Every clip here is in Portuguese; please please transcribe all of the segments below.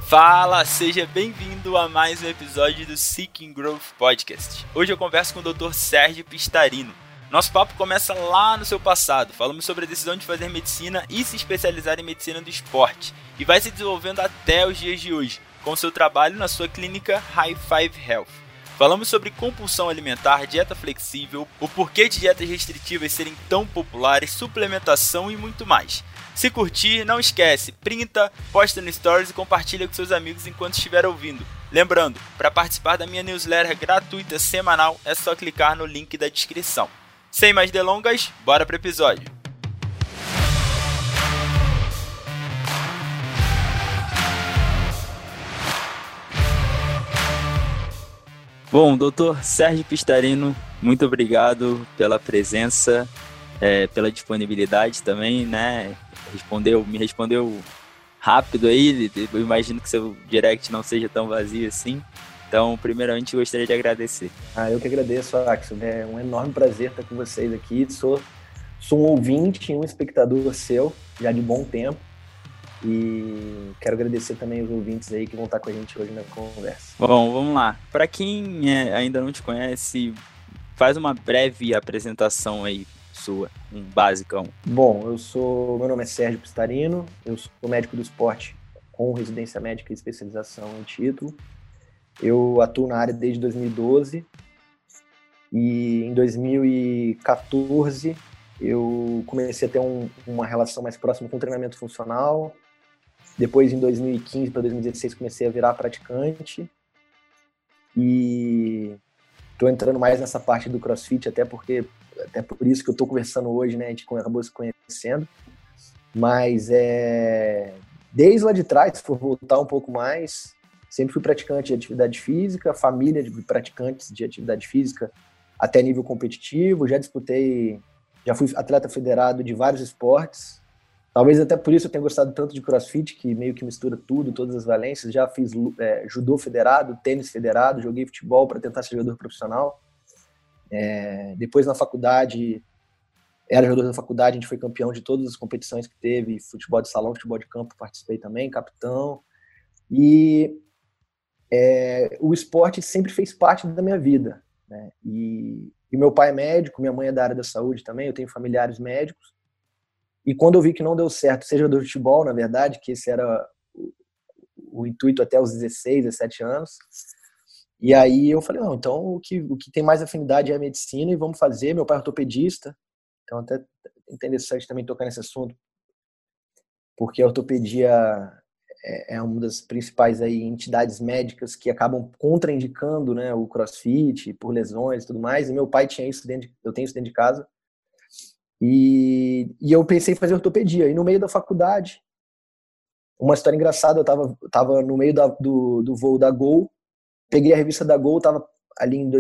Fala, seja bem-vindo a mais um episódio do Seeking Growth Podcast. Hoje eu converso com o Dr. Sérgio Pistarino. Nosso papo começa lá no seu passado. Falamos sobre a decisão de fazer medicina e se especializar em medicina do esporte. E vai se desenvolvendo até os dias de hoje, com seu trabalho na sua clínica High Five Health. Falamos sobre compulsão alimentar, dieta flexível, o porquê de dietas restritivas serem tão populares, suplementação e muito mais. Se curtir, não esquece, printa, posta no Stories e compartilha com seus amigos enquanto estiver ouvindo. Lembrando, para participar da minha newsletter gratuita semanal, é só clicar no link da descrição. Sem mais delongas, bora pro episódio. Bom, doutor Sérgio Pistarino, muito obrigado pela presença, pela disponibilidade também, né? Me respondeu rápido aí, eu imagino que seu direct não seja tão vazio assim. Então, primeiramente, eu gostaria de agradecer. Eu que agradeço, Axel. É um enorme prazer estar com vocês aqui. Sou um ouvinte e um espectador seu, já de bom tempo. E quero agradecer também os ouvintes aí que vão estar com a gente hoje na conversa. Bom, vamos lá. Para quem ainda não te conhece, faz uma breve apresentação aí sua, um basicão. Bom, meu nome é Sérgio Pistarino, eu sou médico do esporte com residência médica e especialização em título. Eu atuo na área desde 2012 e em 2014 eu comecei a ter uma relação mais próxima com o treinamento funcional. Depois, em 2015 para 2016, comecei a virar praticante e estou entrando mais nessa parte do CrossFit, até por isso que eu estou conversando hoje, né? A gente acabou se conhecendo, mas desde lá de trás, se for voltar um pouco mais, sempre fui praticante de atividade física, família de praticantes de atividade física até nível competitivo, já fui atleta federado de vários esportes, talvez até por isso eu tenha gostado tanto de CrossFit, que meio que mistura tudo, todas as valências. Já fiz judô federado, tênis federado, joguei futebol para tentar ser jogador profissional. Depois na faculdade, era jogador da faculdade, a gente foi campeão de todas as competições que teve, futebol de salão, futebol de campo, participei também, capitão. E o esporte sempre fez parte da minha vida, né? E meu pai é médico, minha mãe é da área da saúde também, eu tenho familiares médicos. E quando eu vi que não deu certo ser jogador de futebol, na verdade, que esse era o intuito até os 16, 17 anos, e aí eu falei, não, então o que tem mais afinidade é a medicina e vamos fazer. Meu pai é ortopedista, então até é interessante também tocar nesse assunto, porque a ortopedia é uma das principais aí entidades médicas que acabam contraindicando, né, o CrossFit por lesões e tudo mais, e meu pai tinha isso eu tenho isso dentro de casa. E eu pensei em fazer ortopedia. E no meio da faculdade, uma história engraçada, eu tava no meio do voo da Gol, peguei a revista da Gol, tava ali em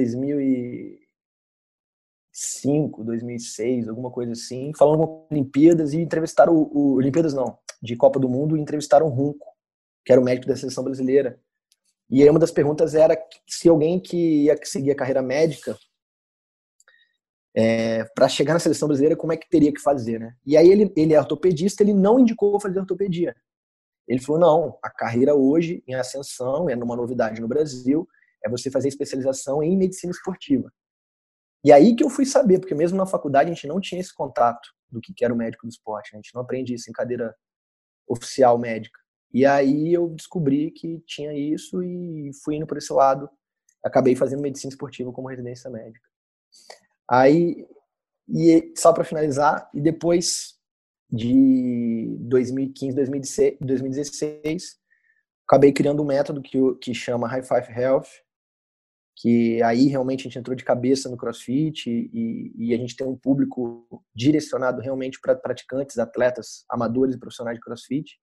2005, 2006, alguma coisa assim, falando com Olimpíadas, e entrevistaram Olimpíadas não, de Copa do Mundo, e entrevistaram o Runco, que era o médico da seleção brasileira. E aí uma das perguntas era se alguém que ia seguir a carreira médica, para chegar na seleção brasileira, como é que teria que fazer, né? E aí ele é ortopedista, ele não indicou fazer ortopedia. Ele falou, não, a carreira hoje em ascensão, numa novidade no Brasil, é você fazer especialização em medicina esportiva. E aí que eu fui saber, porque mesmo na faculdade a gente não tinha esse contato do que era o médico do esporte, a gente não aprende isso em cadeira oficial médica. E aí eu descobri que tinha isso e fui indo por esse lado, acabei fazendo medicina esportiva como residência médica. Aí, e só para finalizar, e depois de 2015, 2016, acabei criando um método que chama High Five Health, que aí realmente a gente entrou de cabeça no CrossFit e a gente tem um público direcionado realmente para praticantes, atletas, amadores e profissionais de CrossFit,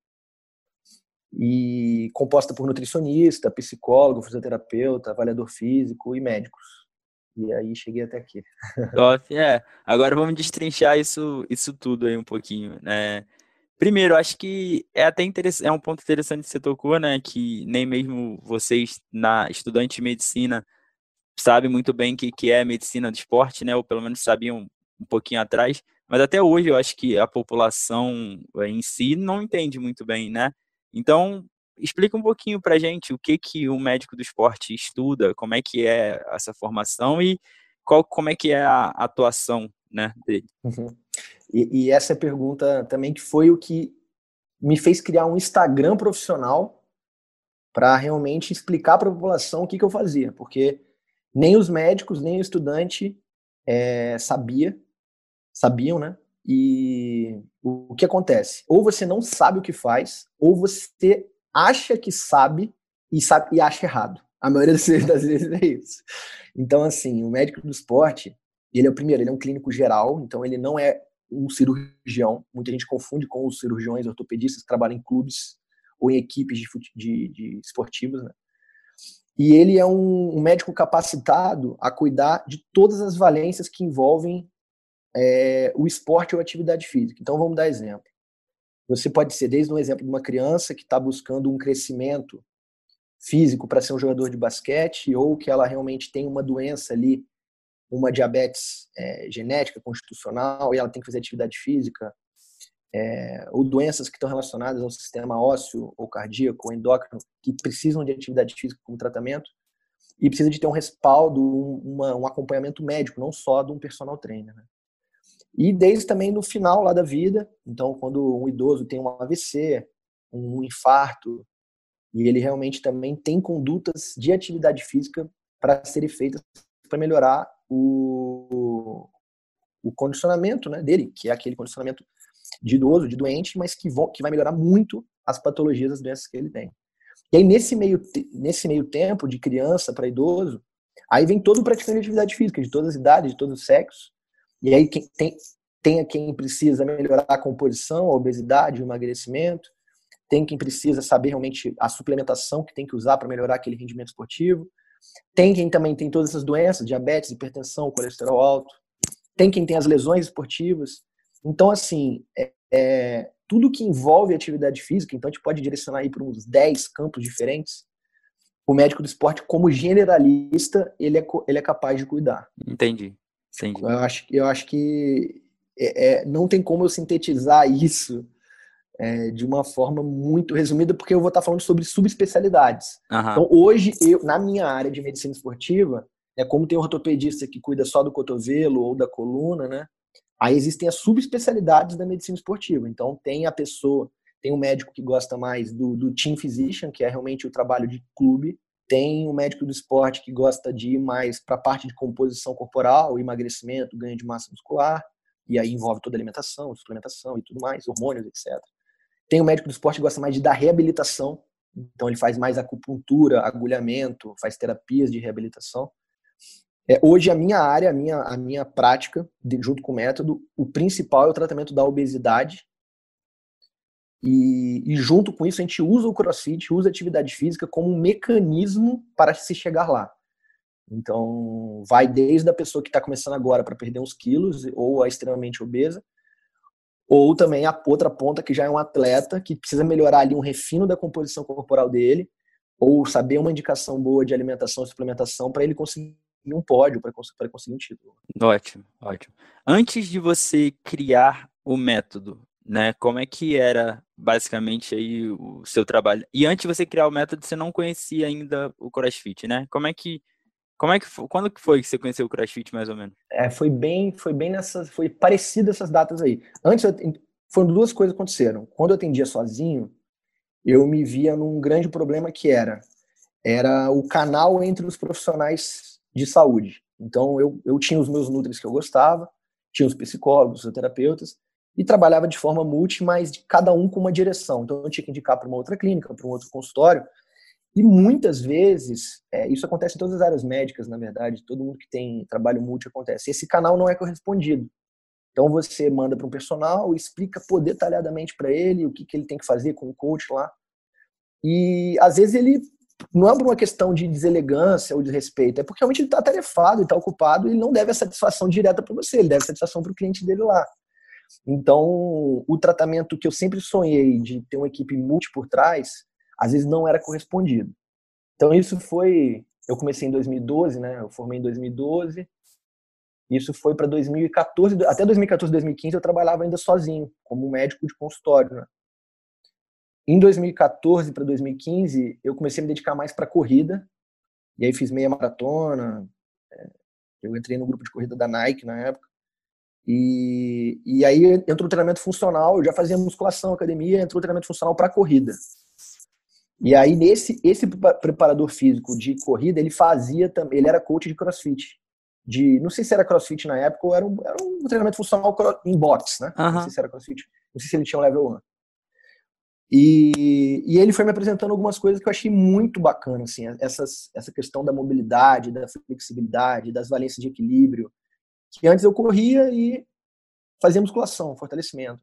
e composta por nutricionista, psicólogo, fisioterapeuta, avaliador físico e médicos. E aí cheguei até aqui. Top, agora vamos destrinchar isso tudo aí um pouquinho, né? Primeiro, acho que é até interessante, é um ponto interessante que você tocou, né? Que nem mesmo vocês, estudante de medicina, sabem muito bem o que é medicina do esporte, né? Ou pelo menos sabiam um pouquinho atrás. Mas até hoje eu acho que a população em si não entende muito bem, né? Então, explica um pouquinho pra gente o que que um médico do esporte estuda, como é que é essa formação e como é que é a atuação, né, dele. Uhum. E essa pergunta também que foi o que me fez criar um Instagram profissional para realmente explicar para a população o que eu fazia, porque nem os médicos, nem o estudante sabiam, né? E o que acontece? Ou você não sabe o que faz, ou você acha que sabe e acha errado. A maioria das vezes é isso. Então, assim, o médico do esporte, ele é o primeiro, ele é um clínico geral, então ele não é um cirurgião. Muita gente confunde com os cirurgiões ortopedistas que trabalham em clubes ou em equipes de esportivos, né? E ele é um médico capacitado a cuidar de todas as valências que envolvem o esporte ou atividade física. Então, vamos dar exemplo. Você pode ser desde um exemplo de uma criança que está buscando um crescimento físico para ser um jogador de basquete, ou que ela realmente tem uma doença ali, uma diabetes genética, constitucional, e ela tem que fazer atividade física, ou doenças que estão relacionadas ao sistema ósseo, ou cardíaco, ou endócrino, que precisam de atividade física como tratamento, e precisa de ter um respaldo, um acompanhamento médico, não só de um personal trainer, né? E desde também no final lá da vida, então quando um idoso tem um AVC, um infarto, e ele realmente também tem condutas de atividade física para serem feitas para melhorar o condicionamento, né, dele, que é aquele condicionamento de idoso, de doente, mas que vai melhorar muito as patologias, as doenças que ele tem. E aí nesse meio tempo, de criança para idoso, aí vem todo o praticante de atividade física, de todas as idades, de todos os sexos. E aí tem quem precisa melhorar a composição, a obesidade, o emagrecimento. Tem quem precisa saber realmente a suplementação que tem que usar para melhorar aquele rendimento esportivo. Tem quem também tem todas essas doenças, diabetes, hipertensão, colesterol alto. Tem quem tem as lesões esportivas. Então, assim, tudo que envolve atividade física, então a gente pode direcionar aí para uns 10 campos diferentes. O médico do esporte, como generalista, ele é capaz de cuidar. Entendi. Eu acho que não tem como eu sintetizar isso de uma forma muito resumida, porque eu vou estar falando sobre subespecialidades. Uhum. Então, hoje, na minha área de medicina esportiva, como tem um ortopedista que cuida só do cotovelo ou da coluna, né? Aí existem as subespecialidades da medicina esportiva. Então, tem um médico que gosta mais do team physician, que é realmente o trabalho de clube. Tem um médico do esporte que gosta de ir mais para a parte de composição corporal, emagrecimento, ganho de massa muscular, e aí envolve toda a alimentação, suplementação e tudo mais, hormônios, etc. Tem um médico do esporte que gosta mais de dar reabilitação, então ele faz mais acupuntura, agulhamento, faz terapias de reabilitação. Hoje a minha área, a minha prática, junto com o método, o principal é o tratamento da obesidade. E junto com isso a gente usa o CrossFit, usa a atividade física como um mecanismo para se chegar lá. Então vai desde a pessoa que está começando agora para perder uns quilos, ou a extremamente obesa, ou também a outra ponta que já é um atleta que precisa melhorar ali um refino da composição corporal dele, ou saber uma indicação boa de alimentação e suplementação para ele conseguir um pódio, para conseguir um título. Ótimo, ótimo. Antes de você criar o método, né, como é que era basicamente aí o seu trabalho? E antes de você criar o método, você não conhecia ainda o CrossFit, né? Quando que foi que você conheceu o CrossFit, mais ou menos? Foi parecido essas datas aí. Antes, foram duas coisas que aconteceram. Quando eu atendia sozinho, eu me via num grande problema que era o canal entre os profissionais de saúde. Então, eu tinha os meus nutris que eu gostava, tinha os psicólogos, os terapeutas, e trabalhava de forma multi, mas cada um com uma direção. Então, eu tinha que indicar para uma outra clínica, para um outro consultório. E muitas vezes, isso acontece em todas as áreas médicas, na verdade, todo mundo que tem trabalho multi acontece. Esse canal não é correspondido. Então você manda para um personal, explica detalhadamente para ele o que ele tem que fazer com o coach lá. E às vezes ele não é por uma questão de deselegância ou de respeito, é porque realmente ele está atarefado, ele está ocupado e ele não deve a satisfação direta para você, ele deve a satisfação para o cliente dele lá. Então, o tratamento que eu sempre sonhei de ter uma equipe multi por trás, às vezes não era correspondido. Então eu comecei em 2012, né? Eu formei em 2012. Isso foi para 2014, até 2014, 2015 eu trabalhava ainda sozinho, como médico de consultório, né? Em 2014 para 2015, eu comecei a me dedicar mais para corrida, e aí fiz meia maratona, eu entrei no grupo de corrida da Nike na época, e aí entrou o treinamento funcional, eu já fazia musculação, academia, entrou o treinamento funcional para corrida. E aí, esse preparador físico de corrida, ele era coach de CrossFit. Não sei se era CrossFit na época ou era um treinamento funcional em box, né? Não sei se era CrossFit, não sei se ele tinha um level 1. E ele foi me apresentando algumas coisas que eu achei muito bacana, assim, essa questão da mobilidade, da flexibilidade, das valências de equilíbrio, que antes eu corria e fazia musculação, fortalecimento.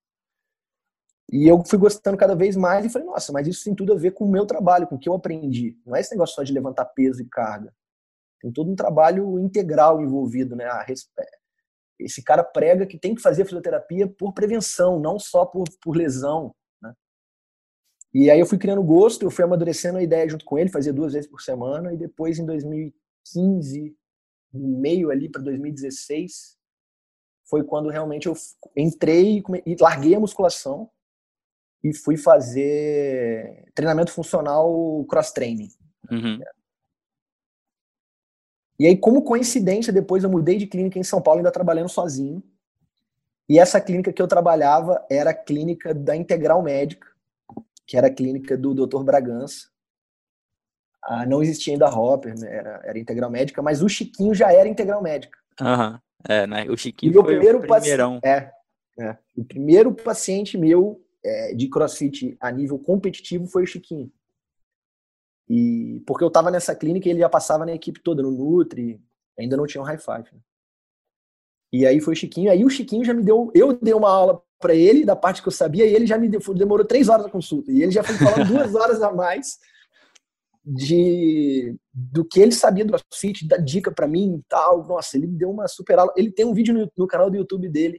E eu fui gostando cada vez mais e falei, nossa, mas isso tem tudo a ver com o meu trabalho, com o que eu aprendi. Não é esse negócio só de levantar peso e carga. Tem todo um trabalho integral envolvido, né? Esse cara prega que tem que fazer fisioterapia por prevenção, não só por lesão, né? E aí eu fui criando gosto, eu fui amadurecendo a ideia junto com ele, fazia 2 vezes por semana, e depois em 2015, no meio ali para 2016, foi quando realmente eu entrei e larguei a musculação e fui fazer treinamento funcional cross-training. Uhum. E aí, como coincidência, depois eu mudei de clínica em São Paulo, ainda trabalhando sozinho. E essa clínica que eu trabalhava era a clínica da Integral Médica, que era a clínica do Dr. Bragança. Não existia ainda a Hopper, né? Era Integral Médica, mas o Chiquinho já era Integral Médica. Uhum. Né? O Chiquinho e foi o primeirão. O primeiro paciente meu de CrossFit a nível competitivo foi o Chiquinho. E porque eu estava nessa clínica e ele já passava na equipe toda, no Nutri, ainda não tinha um High Five. Né? E aí foi o Chiquinho, aí o Chiquinho já me deu, eu dei uma aula para ele, da parte que eu sabia, e ele já me deu, demorou 3 horas a consulta, e ele já foi falando 2 horas a mais do que ele sabia do CrossFit, da dica para mim e tal. Nossa, ele me deu uma super aula. Ele tem um vídeo no canal do YouTube dele,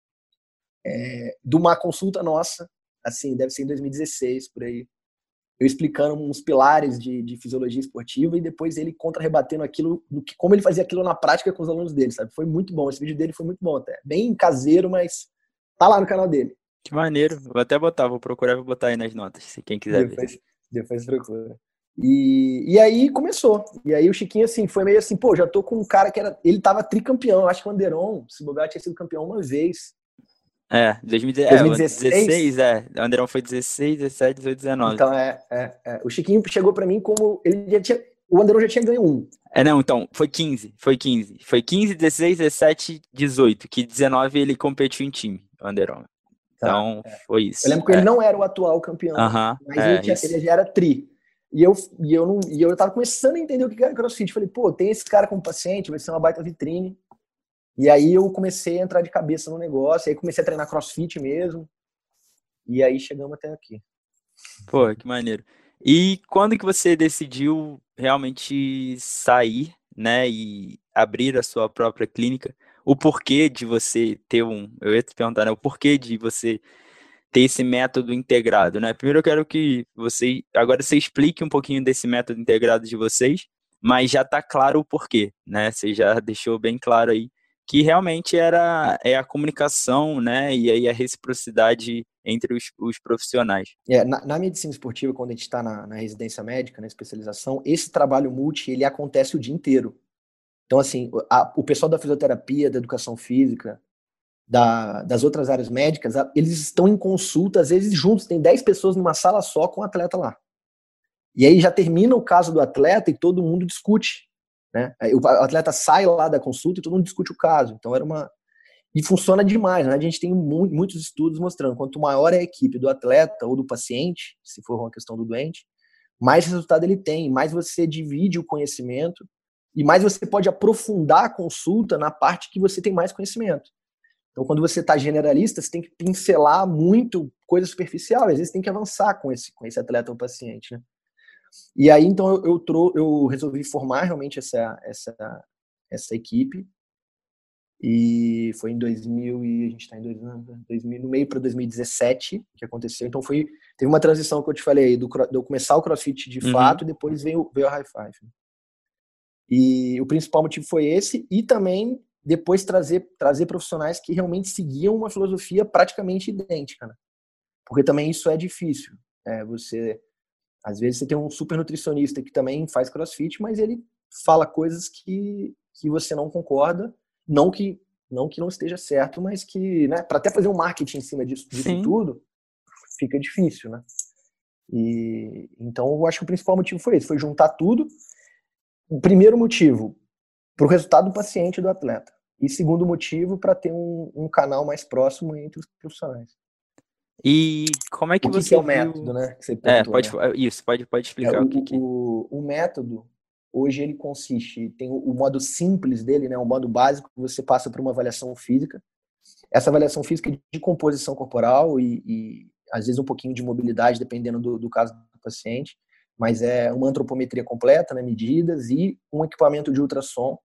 de uma consulta nossa, assim, deve ser em 2016, por aí, eu explicando uns pilares de fisiologia esportiva e depois ele contra-rebatendo aquilo, como ele fazia aquilo na prática com os alunos dele, sabe? Foi muito bom, esse vídeo dele foi muito bom até. Bem caseiro, mas tá lá no canal dele. Que maneiro, vou até botar, vou procurar e vou botar aí nas notas, se quem quiser ver. Depois procura. E aí começou. E aí o Chiquinho, assim, foi meio assim, pô, já tô com um cara ele tava tricampeão, acho que o Anderon, se bobear, tinha sido campeão uma vez. 2016, o Anderon foi 16, 17, 18, 19. Então, o Chiquinho chegou pra mim como, o Anderon já tinha ganho um. Não, então, foi 15, 16, 17, 18, que 19 ele competiu em time, o Anderon. Então, foi isso. Eu lembro que ele não era o atual campeão, mas ele já era tri. E eu tava começando a entender o que era CrossFit. Falei, pô, tem esse cara como paciente, vai ser uma baita vitrine. E aí eu comecei a entrar de cabeça no negócio, aí comecei a treinar CrossFit mesmo. E aí chegamos até aqui. Pô, que maneiro. E quando que você decidiu realmente sair, né, e abrir a sua própria clínica? O porquê de você ter eu ia te perguntar, né, o porquê de você ter esse método integrado, né? Primeiro eu quero que agora você explique um pouquinho desse método integrado de vocês, mas já está claro o porquê, né? Você já deixou bem claro aí que realmente é a comunicação, né? E aí a reciprocidade entre os profissionais. Na medicina esportiva, quando a gente está na residência médica, na especialização, esse trabalho multi, ele acontece o dia inteiro. Então, assim, o pessoal da fisioterapia, da educação física, das outras áreas médicas, eles estão em consulta, às vezes juntos, tem 10 pessoas numa sala só com o atleta lá. E aí já termina o caso do atleta e todo mundo discute, né? O atleta sai lá da consulta e todo mundo discute o caso. Então e funciona demais, né? A gente tem muitos estudos mostrando, quanto maior é a equipe do atleta ou do paciente, se for uma questão do doente, mais resultado ele tem, mais você divide o conhecimento e mais você pode aprofundar a consulta na parte que você tem mais conhecimento. Então, quando você está generalista, você tem que pincelar muito coisa superficial, às vezes tem que avançar com esse atleta ou paciente, né? E aí, então, eu resolvi formar realmente essa equipe, e foi em 2000, e a gente está em 2000, no meio para 2017 que aconteceu. Então, teve uma transição que eu te falei, de eu começar o CrossFit de fato, e depois veio a High Five. E o principal motivo foi esse, e também depois trazer profissionais que realmente seguiam uma filosofia praticamente idêntica, né? Porque também isso é difícil. Às vezes você tem um super nutricionista que também faz CrossFit, mas ele fala coisas que você não concorda, não que não esteja certo, mas que, né, para até fazer um marketing em cima disso tudo, fica difícil, né? E então eu acho que o principal motivo foi esse, foi juntar tudo. O primeiro motivo, para o resultado do paciente e do atleta. E segundo motivo, para ter um canal mais próximo entre os profissionais. E como é que O que você é o viu... método, né? Que você perguntou, pode, né? isso, pode explicar o que que... O método, hoje ele consiste, tem o modo simples dele, né? O modo básico, que você passa por uma avaliação física. Essa avaliação física é de composição corporal e às vezes um pouquinho de mobilidade, dependendo do caso do paciente. Mas é uma antropometria completa, né? Medidas e um equipamento de ultrassom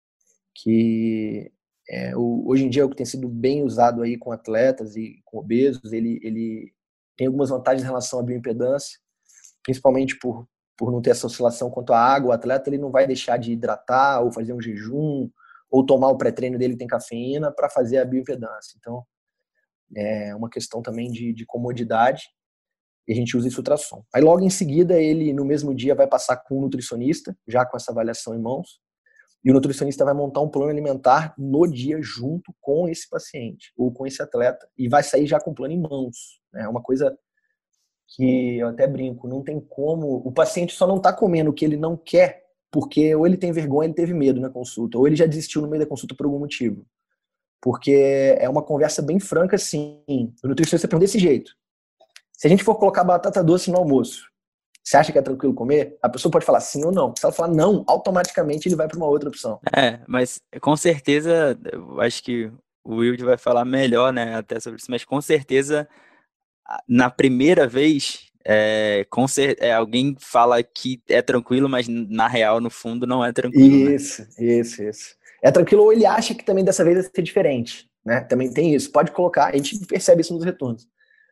que hoje em dia é o que tem sido bem usado aí com atletas e com obesos. Ele tem algumas vantagens em relação à bioimpedância, principalmente por não ter essa oscilação quanto à água. O atleta ele não vai deixar de hidratar ou fazer um jejum ou tomar o pré-treino dele que tem cafeína para fazer a bioimpedância. Então, é uma questão também de comodidade e a gente usa esse ultrassom. Aí logo em seguida ele, no mesmo dia, vai passar com um nutricionista, já com essa avaliação em mãos, e o nutricionista vai montar um plano alimentar no dia junto com esse paciente ou com esse atleta e vai sair já com o plano em mãos. É uma coisa que eu até brinco, não tem como, o paciente só não está comendo o que ele não quer porque ou ele tem vergonha, ele teve medo na consulta, ou ele já desistiu no meio da consulta por algum motivo. Porque é uma conversa bem franca assim, o nutricionista pergunta desse jeito: se a gente for colocar batata doce no almoço, você acha que é tranquilo comer? A pessoa pode falar sim ou não. Se ela falar não, automaticamente ele vai para uma outra opção. Mas com certeza, eu acho que o Wilde vai falar melhor, né, até sobre isso, mas com certeza, na primeira vez, alguém fala que é tranquilo, mas na real, no fundo, não é tranquilo, né? Isso. É tranquilo ou ele acha que também dessa vez vai ser diferente, né? Também tem isso. Pode colocar, a gente percebe isso nos retornos.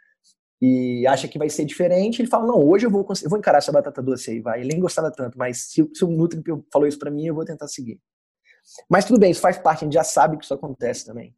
E acha que vai ser diferente, ele fala, não, hoje eu vou encarar essa batata doce aí, vai. Ele nem gostava tanto, mas se o Nutri falou isso para mim, eu vou tentar seguir. Mas tudo bem, isso faz parte, a gente já sabe que isso acontece também.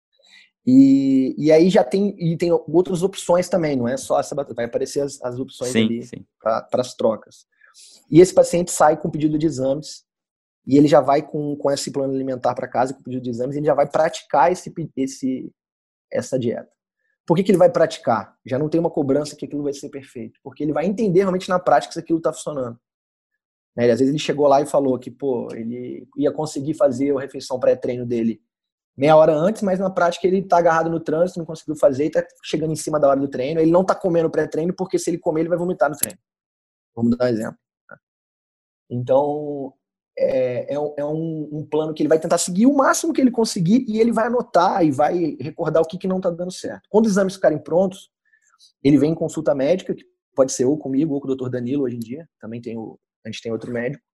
E aí já tem outras opções também, não é só essa batata, vai aparecer as opções ali para as trocas. E esse paciente sai com pedido de exames, e ele já vai com esse plano alimentar para casa, com pedido de exames, e ele já vai praticar essa dieta. Por que ele vai praticar? Já não tem uma cobrança que aquilo vai ser perfeito, porque ele vai entender realmente na prática se aquilo está funcionando. Né? Às vezes ele chegou lá e falou que ele ia conseguir fazer a refeição pré-treino dele meia hora antes, mas na prática ele está agarrado no trânsito, não conseguiu fazer e está chegando em cima da hora do treino. Ele não está comendo pré-treino porque se ele comer ele vai vomitar no treino. Vamos dar um exemplo. Então é um plano que ele vai tentar seguir o máximo que ele conseguir e ele vai anotar e vai recordar o que não está dando certo. Quando os exames ficarem prontos, ele vem em consulta médica, que pode ser ou comigo ou com o Dr. Danilo hoje em dia, também a gente tem outro médico,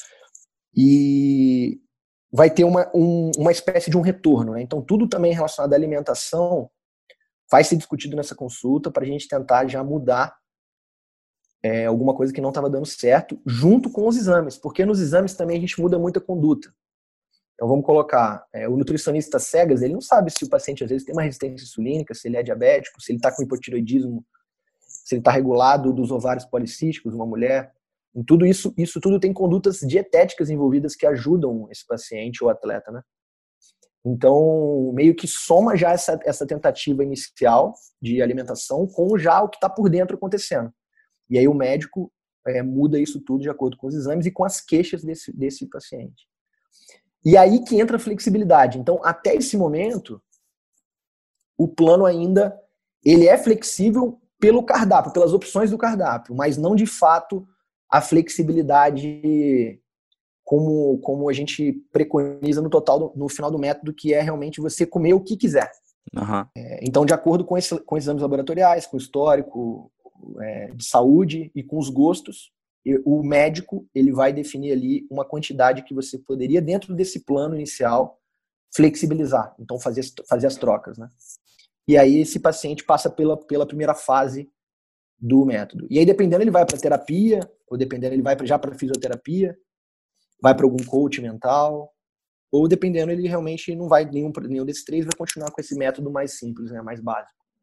e vai ter uma espécie de um retorno, né? Então tudo também relacionado à alimentação vai ser discutido nessa consulta para a gente tentar já mudar alguma coisa que não estava dando certo, junto com os exames, porque nos exames também a gente muda muita conduta. Então vamos colocar, o nutricionista cegas, ele não sabe se o paciente às vezes tem uma resistência insulínica, se ele é diabético, se ele está com hipotireoidismo, se ele está regulado dos ovários policísticos, uma mulher. Em tudo isso tudo tem condutas dietéticas envolvidas que ajudam esse paciente ou atleta, né? Então, meio que soma já essa tentativa inicial de alimentação com já o que está por dentro acontecendo. E aí o médico muda isso tudo de acordo com os exames e com as queixas desse paciente. E aí que entra a flexibilidade. Então, até esse momento, o plano ainda ele é flexível pelo cardápio, pelas opções do cardápio, mas não de fato a flexibilidade como a gente preconiza no total, no final do método, que é realmente você comer o que quiser. Uhum. Então, de acordo com exames laboratoriais, com o histórico de saúde e com os gostos, o médico ele vai definir ali uma quantidade que você poderia, dentro desse plano inicial, flexibilizar. Então, fazer as trocas, né? E aí esse paciente passa pela primeira fase do método. E aí, dependendo, ele vai para terapia, ou dependendo, ele vai já para fisioterapia, vai para algum coach mental, ou dependendo, ele realmente não vai nenhum desses três, vai continuar com esse método mais simples, né, mais básico.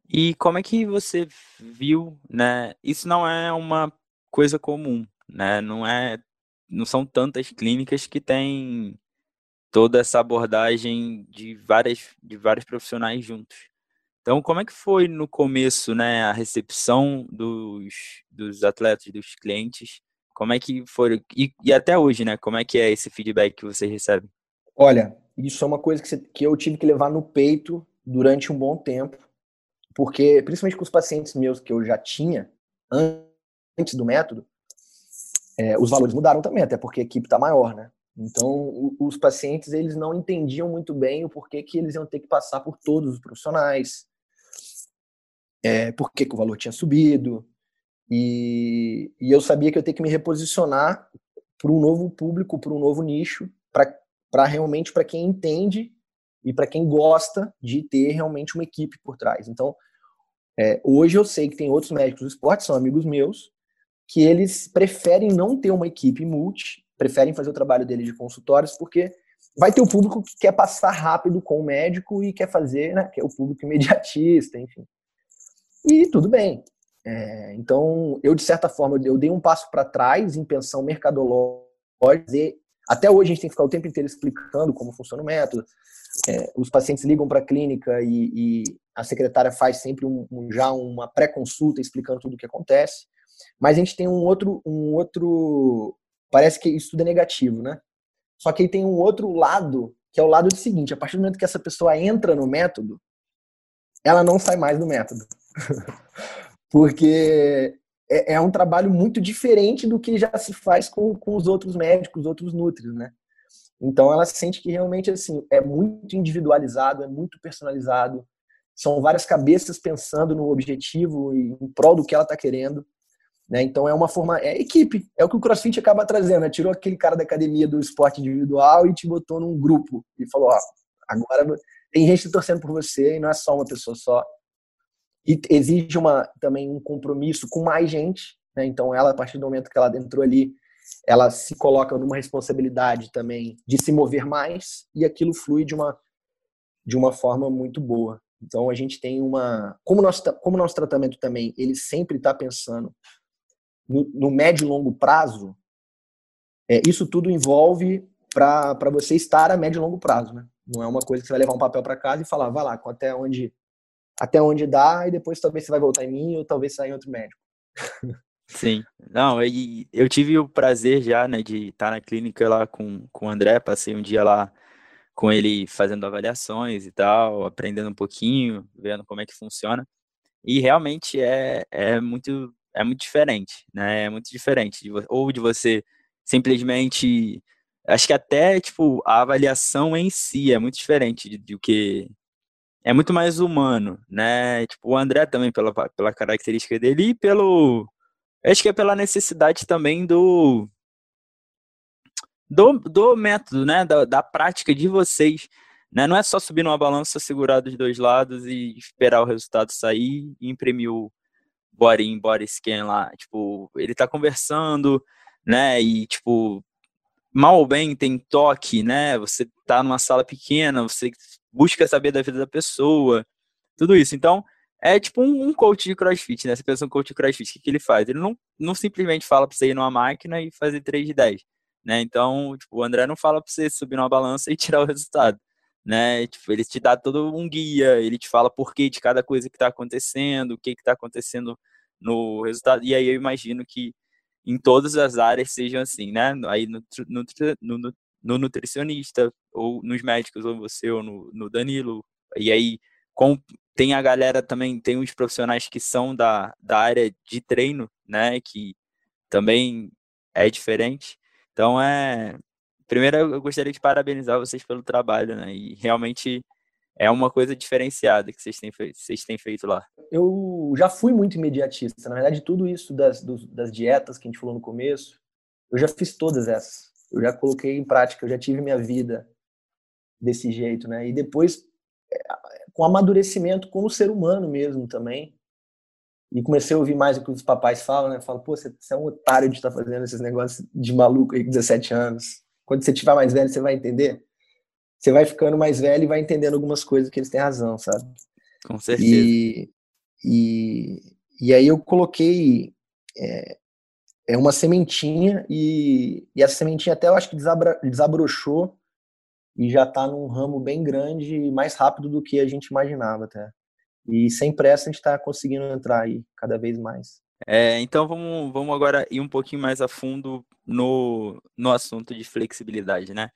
E como é que você viu, né? Isso não é uma coisa comum, né? Não são tantas clínicas que têm toda essa abordagem de vários profissionais juntos. Então, como é que foi no começo, né, a recepção dos atletas, dos clientes? Como é que foi? E até hoje, né? Como é que é esse feedback que vocês recebem? Olha, isso é uma coisa que eu tive que levar no peito durante um bom tempo, porque, principalmente com os pacientes meus que eu já tinha antes do método, os valores mudaram também, até porque a equipe está maior, né? Então, os pacientes, eles não entendiam muito bem o porquê que eles iam ter que passar por todos os profissionais, por que o valor tinha subido, e eu sabia que eu ia ter que me reposicionar para um novo público, para um novo nicho, para realmente para quem entende e para quem gosta de ter realmente uma equipe por trás. Então, hoje eu sei que tem outros médicos do esporte, são amigos meus, que eles preferem não ter uma equipe multi, preferem fazer o trabalho deles de consultórios, porque vai ter o público que quer passar rápido com o médico e quer fazer, né, que é o público imediatista, enfim. E tudo bem. Então, eu, de certa forma, eu dei um passo para trás em pensão mercadológica. E até hoje a gente tem que ficar o tempo inteiro explicando como funciona o método. Os pacientes ligam para a clínica e a secretária faz sempre já uma pré-consulta explicando tudo o que acontece. Mas a gente tem um outro. Parece que isso tudo é negativo, né? Só que aí tem um outro lado, que é o lado do seguinte: a partir do momento que essa pessoa entra no método, ela não sai mais do método. Porque é um trabalho muito diferente do que já se faz com os outros médicos, os outros nutris, né? Então ela sente que realmente assim é muito individualizado, é muito personalizado, são várias cabeças pensando no objetivo e em prol do que ela está querendo, né? Então é uma forma, é equipe, é o que o CrossFit acaba trazendo, né? Tirou aquele cara da academia do esporte individual e te botou num grupo e falou, ó, agora tem gente torcendo por você e não é só uma pessoa só. E exige também um compromisso com mais gente, né? Então ela, a partir do momento que ela entrou ali, ela se coloca numa responsabilidade também de se mover mais e aquilo flui de uma forma muito boa. Então a gente tem como nosso tratamento também, ele sempre está pensando no médio e longo prazo, isso tudo envolve para você estar a médio e longo prazo, né? Não é uma coisa que você vai levar um papel para casa e falar, vai lá, até onde dá, e depois talvez você vai voltar em mim ou talvez sair em outro médico. Sim. Não, e eu tive o prazer já, né, de estar na clínica lá com o André, passei um dia lá com ele fazendo avaliações e tal, aprendendo um pouquinho, vendo como é que funciona. E realmente é muito diferente, né? É muito diferente ou de você simplesmente, acho que até tipo a avaliação em si é muito diferente do que é muito mais humano, né? Tipo o André também pela característica dele e pelo acho que é pela necessidade também do método, né? Da prática de vocês, né? Não é só subir numa balança, segurar dos dois lados e esperar o resultado sair e imprimir o body scan lá. Tipo, ele tá conversando, né? E, tipo, mal ou bem tem toque, né? Você tá numa sala pequena, você busca saber da vida da pessoa, tudo isso. Então, é tipo um coach de CrossFit, né? Você pensa um coach de CrossFit, o que ele faz? Ele não simplesmente fala pra você ir numa máquina e fazer 3 de 10, né? Então, tipo, o André não fala pra você subir numa balança e tirar o resultado, né? Tipo, ele te dá todo um guia, ele te fala por que de cada coisa que tá acontecendo, o que que tá acontecendo no resultado. E aí eu imagino que em todas as áreas sejam assim, né? Aí no nutricionista, ou nos médicos, ou você, ou no Danilo. E aí, com tem a galera também, tem os profissionais que são da área de treino, né? Que também é diferente. Então, primeiro, eu gostaria de parabenizar vocês pelo trabalho, né? E realmente é uma coisa diferenciada que vocês têm feito lá. Eu já fui muito imediatista. Na verdade, tudo isso das dietas que a gente falou no começo, eu já fiz todas essas. Eu já coloquei em prática, eu já tive minha vida desse jeito, né? E depois, com amadurecimento como ser humano mesmo também, e comecei a ouvir mais o que os papais falam, né? Falo, pô, você é um otário de estar fazendo esses negócios de maluco aí com 17 anos. Quando você tiver mais velho, você vai entender. Você vai ficando mais velho e vai entendendo algumas coisas que eles têm razão, sabe? Com certeza. E E aí eu coloquei uma sementinha, e essa sementinha até eu acho que desabrochou e já está num ramo bem grande e mais rápido do que a gente imaginava até. E sem pressa a gente está conseguindo entrar aí cada vez mais. Então vamos agora ir um pouquinho mais a fundo no assunto de flexibilidade, né?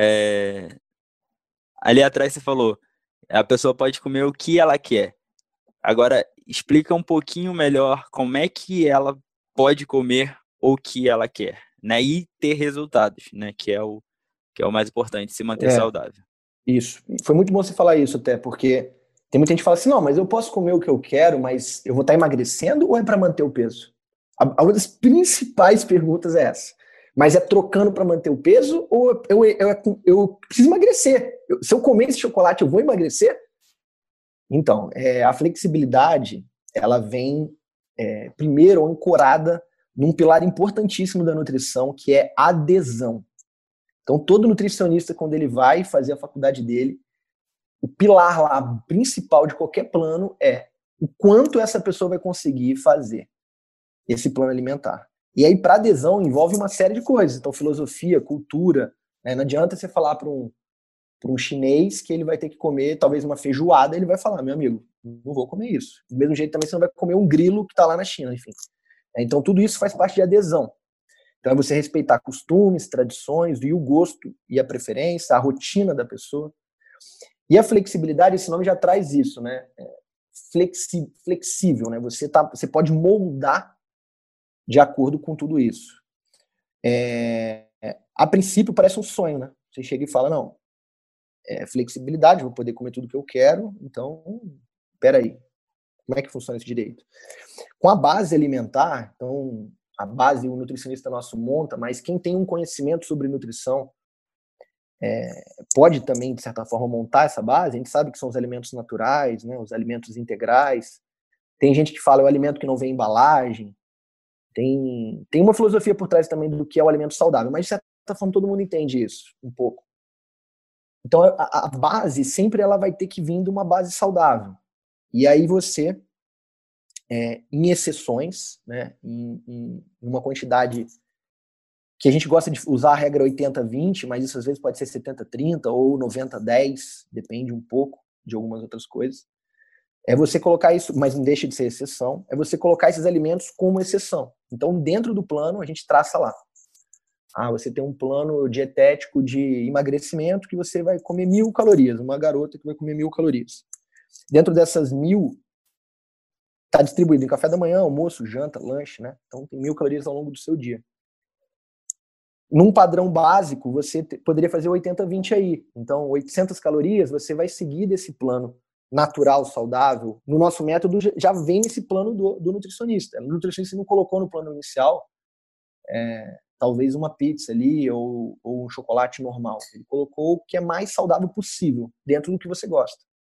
Ali atrás você falou, a pessoa pode comer o que ela quer. Agora, explica um pouquinho melhor como é que ela pode comer o que ela quer, né? E ter resultados, né? Que é o mais importante, se manter saudável. Isso. Foi muito bom você falar isso até, porque tem muita gente que fala assim, não, mas eu posso comer o que eu quero, mas eu vou estar emagrecendo ou é para manter o peso? Uma das principais perguntas é essa. Mas é trocando para manter o peso ou eu preciso emagrecer? Se eu comer esse chocolate, eu vou emagrecer? Então, a flexibilidade, ela vem primeiro ancorada num pilar importantíssimo da nutrição, que é adesão. Então, todo nutricionista, quando ele vai fazer a faculdade dele, o pilar lá principal de qualquer plano é o quanto essa pessoa vai conseguir fazer esse plano alimentar. E aí, para adesão, envolve uma série de coisas. Então, filosofia, cultura. Né? Não adianta você falar para um chinês que ele vai ter que comer talvez uma feijoada, ele vai falar, meu amigo, não vou comer isso. Do mesmo jeito também você não vai comer um grilo que está lá na China, enfim. Então, tudo isso faz parte de adesão. Então, é você respeitar costumes, tradições, e o gosto e a preferência, a rotina da pessoa. E a flexibilidade, esse nome já traz isso, né? Flexível, né? Você pode moldar de acordo com tudo isso. A princípio, parece um sonho, né? Você chega e fala, não, flexibilidade, vou poder comer tudo que eu quero, então, peraí, como é que funciona esse direito? Com a base alimentar, então, a base o nutricionista nosso monta, mas quem tem um conhecimento sobre nutrição pode também, de certa forma, montar essa base. A gente sabe que são os alimentos naturais, né, os alimentos integrais. Tem gente que fala é o alimento que não vem em embalagem. Tem uma filosofia por trás também do que é o alimento saudável, mas de certa forma todo mundo entende isso, um pouco. Então a base sempre ela vai ter que vir de uma base saudável. E aí você, em exceções, né, em uma quantidade que a gente gosta de usar a regra 80-20, mas isso às vezes pode ser 70-30 ou 90-10, depende um pouco de algumas outras coisas. É você colocar isso, mas não deixa de ser exceção, é você colocar esses alimentos como exceção. Então, dentro do plano, a gente traça lá. Você tem um plano dietético de emagrecimento que você vai comer 1.000 calorias, uma garota que vai comer 1.000 calorias. Dentro dessas 1.000, está distribuído em café da manhã, almoço, janta, lanche, né? Então, tem 1.000 calorias ao longo do seu dia. Num padrão básico, você poderia fazer 80-20 aí. Então, 800 calorias, você vai seguir desse plano natural, saudável. No nosso método, já vem esse plano do nutricionista. O nutricionista não colocou no plano inicial talvez uma pizza ali ou um chocolate normal. Ele colocou o que é mais saudável possível, dentro do que você gosta.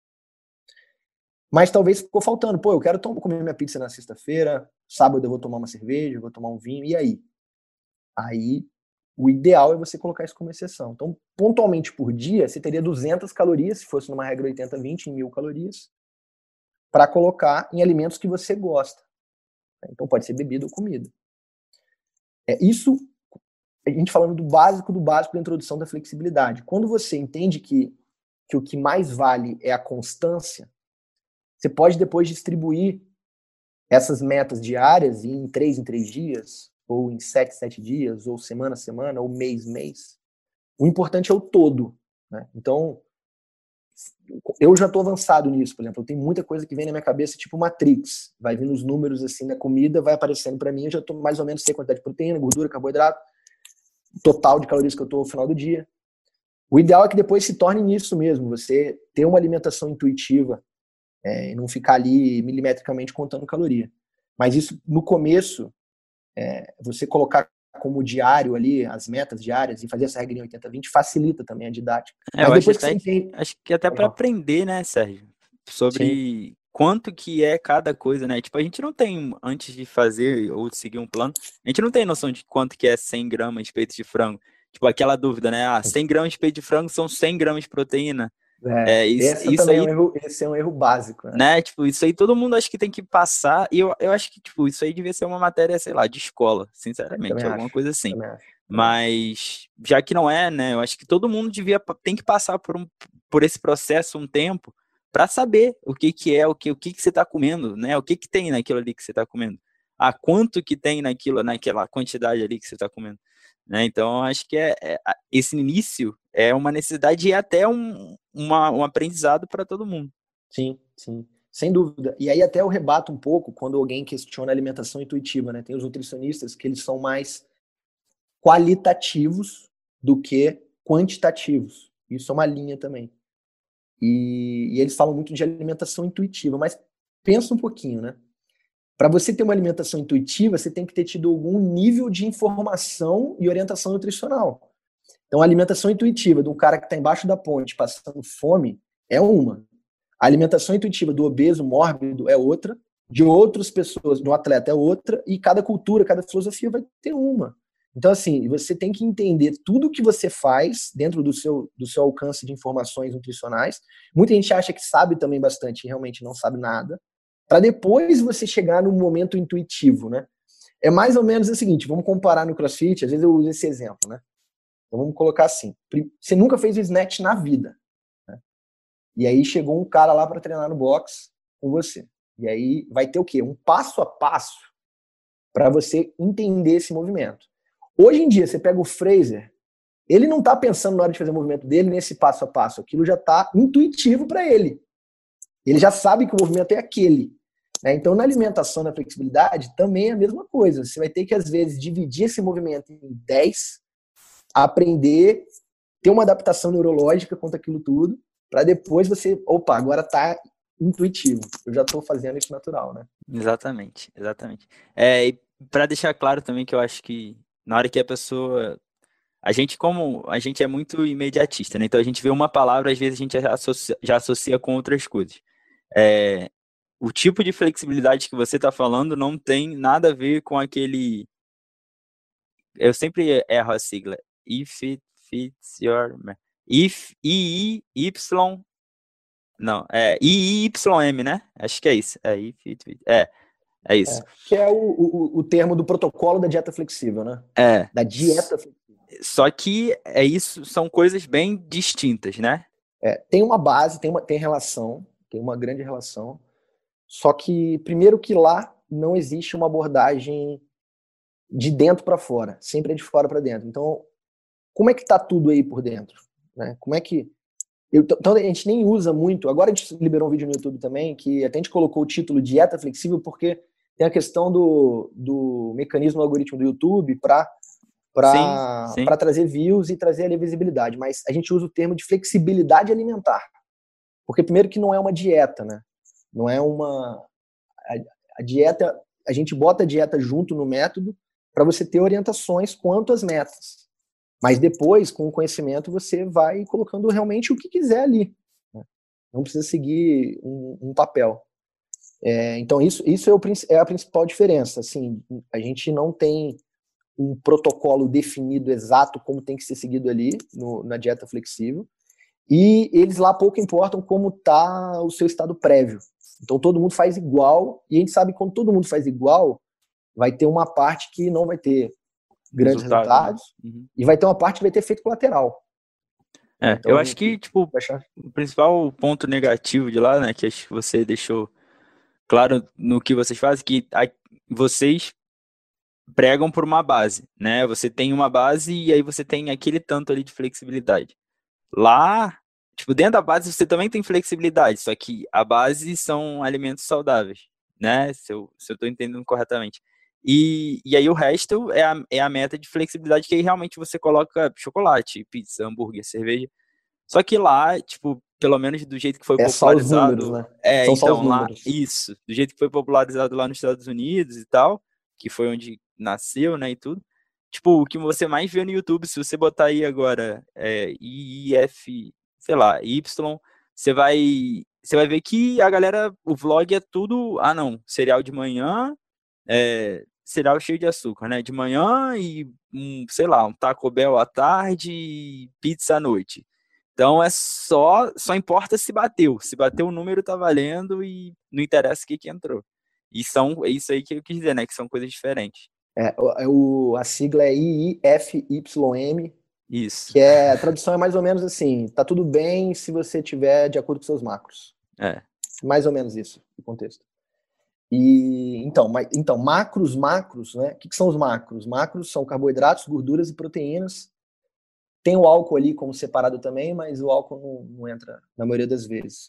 Mas talvez ficou faltando. Eu quero comer minha pizza na sexta-feira, sábado eu vou tomar uma cerveja, vou tomar um vinho, e aí? Aí, o ideal é você colocar isso como exceção. Então, pontualmente por dia, você teria 200 calorias, se fosse numa regra 80-20, em 1.000 calorias, para colocar em alimentos que você gosta. Então, pode ser bebida ou comida. Isso, a gente falando do básico da introdução da flexibilidade. Quando você entende que o que mais vale é a constância, você pode depois distribuir essas metas diárias em 3 dias, ou em 7 dias, ou semana a semana, ou mês. O importante é o todo. Né? Então, eu já estou avançado nisso, por exemplo. Eu tenho muita coisa que vem na minha cabeça, tipo Matrix. Vai vindo os números assim da comida, vai aparecendo para mim, eu já estou mais ou menos sei a quantidade de proteína, gordura, carboidrato, total de calorias que eu estou no final do dia. O ideal é que depois se torne nisso mesmo, você ter uma alimentação intuitiva e não ficar ali milimetricamente contando caloria. Mas isso, no começo, você colocar como diário ali as metas diárias e fazer essa regrinha 80-20 facilita também a didática. Mas depois que você entende... Acho que até para aprender, né, Sérgio? Sobre Sim. quanto que é cada coisa, né? Tipo, a gente não tem, antes de fazer ou de seguir um plano, a gente não tem noção de quanto que é 100 gramas de peito de frango. Tipo, aquela dúvida, né? 100 gramas de peito de frango são 100 gramas de proteína. Esse também aí, esse é um erro básico, né? Tipo, isso aí todo mundo acho que tem que passar, e eu acho que, tipo, isso aí devia ser uma matéria, sei lá, de escola, sinceramente, alguma coisa assim. Mas, já que não é, né, eu acho que todo mundo tem que passar por esse processo um tempo para saber o que é, o que você está comendo, né? O que tem naquilo ali que você está comendo. Quanto que tem naquela quantidade ali que você está comendo. Né? Então, acho que esse início é uma necessidade e é até um aprendizado para todo mundo. Sim, sim, sem dúvida. E aí até eu rebato um pouco quando alguém questiona a alimentação intuitiva, né? Tem os nutricionistas que eles são mais qualitativos do que quantitativos. Isso é uma linha também. E eles falam muito de alimentação intuitiva, mas pensa um pouquinho, né? Para você ter uma alimentação intuitiva, você tem que ter tido algum nível de informação e orientação nutricional. Então, a alimentação intuitiva de um cara que está embaixo da ponte passando fome é uma. A alimentação intuitiva do obeso mórbido é outra, de outras pessoas, do atleta é outra, e cada cultura, cada filosofia vai ter uma. Então, assim, você tem que entender tudo que você faz dentro do seu alcance de informações nutricionais. Muita gente acha que sabe também bastante e realmente não sabe nada, para depois você chegar no momento intuitivo, né? É mais ou menos o seguinte, vamos comparar no CrossFit, às vezes eu uso esse exemplo, né? Então vamos colocar assim, você nunca fez o snatch na vida, né? E aí chegou um cara lá para treinar no box com você. E aí vai ter o quê? Um passo a passo para você entender esse movimento. Hoje em dia, você pega o Fraser, ele não está pensando na hora de fazer o movimento dele nesse passo a passo. Aquilo já está intuitivo para ele. Ele já sabe que o movimento é aquele. Né? Então, na alimentação, na flexibilidade, também é a mesma coisa. Você vai ter que, às vezes, dividir esse movimento em 10, aprender, ter uma adaptação neurológica quanto aquilo tudo, para depois você, agora está intuitivo. Eu já estou fazendo isso natural, né? Exatamente, exatamente. E para deixar claro também que eu acho que na hora que a pessoa... A gente é muito imediatista, né? Então a gente vê uma palavra, às vezes a gente já associa com outras coisas. O tipo de flexibilidade que você está falando não tem nada a ver com aquele... Eu sempre erro a sigla. If it fits your... If, I-I-Y... Não, IIYM, né? Acho que é isso. If it fits... É isso. Que é o termo do protocolo da dieta flexível, né? Da dieta flexível. Só que isso, são coisas bem distintas, né? Tem uma base, tem relação, tem uma grande relação. Só que, primeiro que lá não existe uma abordagem de dentro para fora, sempre é de fora para dentro. Então, como é que tá tudo aí por dentro? Né? Como é que... Então, a gente nem usa muito. Agora a gente liberou um vídeo no YouTube também, que até a gente colocou o título Dieta Flexível, porque tem a questão do mecanismo do algoritmo do YouTube para trazer views e trazer ali visibilidade. Mas a gente usa o termo de flexibilidade alimentar. Porque, primeiro, que não é uma dieta, né? Não é uma... A dieta, a gente bota a dieta junto no método para você ter orientações quanto às metas. Mas depois, com o conhecimento, você vai colocando realmente o que quiser ali. Né? Não precisa seguir um papel. Então, isso é a principal diferença. Assim, a gente não tem um protocolo definido exato como tem que ser seguido ali na dieta flexível. E eles lá pouco importam como está o seu estado prévio. Então, todo mundo faz igual. E a gente sabe que quando todo mundo faz igual, vai ter uma parte que não vai ter grandes resultados, né? E vai ter uma parte que vai ter efeito colateral. Então, eu acho que, tipo, o principal ponto negativo de lá, né, que acho que você deixou claro no que vocês fazem, que vocês pregam por uma base, né? Você tem uma base e aí você tem aquele tanto ali de flexibilidade. Lá, tipo, dentro da base você também tem flexibilidade, só que a base são alimentos saudáveis, né? Se eu tô entendendo corretamente. E aí o resto é a meta de flexibilidade, que aí realmente você coloca chocolate, pizza, hambúrguer, cerveja. Só que lá, tipo, pelo menos do jeito que foi popularizado... Só os números, né? São então, só os números. Lá, isso, do jeito que foi popularizado lá nos Estados Unidos e tal, que foi onde nasceu, né, e tudo. Tipo, o que você mais vê no YouTube, se você botar aí agora IIF, sei lá, Y, você vai ver que a galera, o vlog é tudo, não, cereal de manhã, cereal cheio de açúcar, né, de manhã e, sei lá, um Taco Bell à tarde e pizza à noite. Então só importa se bateu. Se bateu o número, tá valendo e não interessa o que entrou. É isso aí que eu quis dizer, né? Que são coisas diferentes. A sigla é IIFYM, Isso. que a tradução é mais ou menos assim: tá tudo bem se você tiver de acordo com seus macros. É. Mais ou menos isso, o contexto. E então, macros, né? O que são os macros? Macros são carboidratos, gorduras e proteínas. Tem o álcool ali como separado também, mas o álcool não entra na maioria das vezes.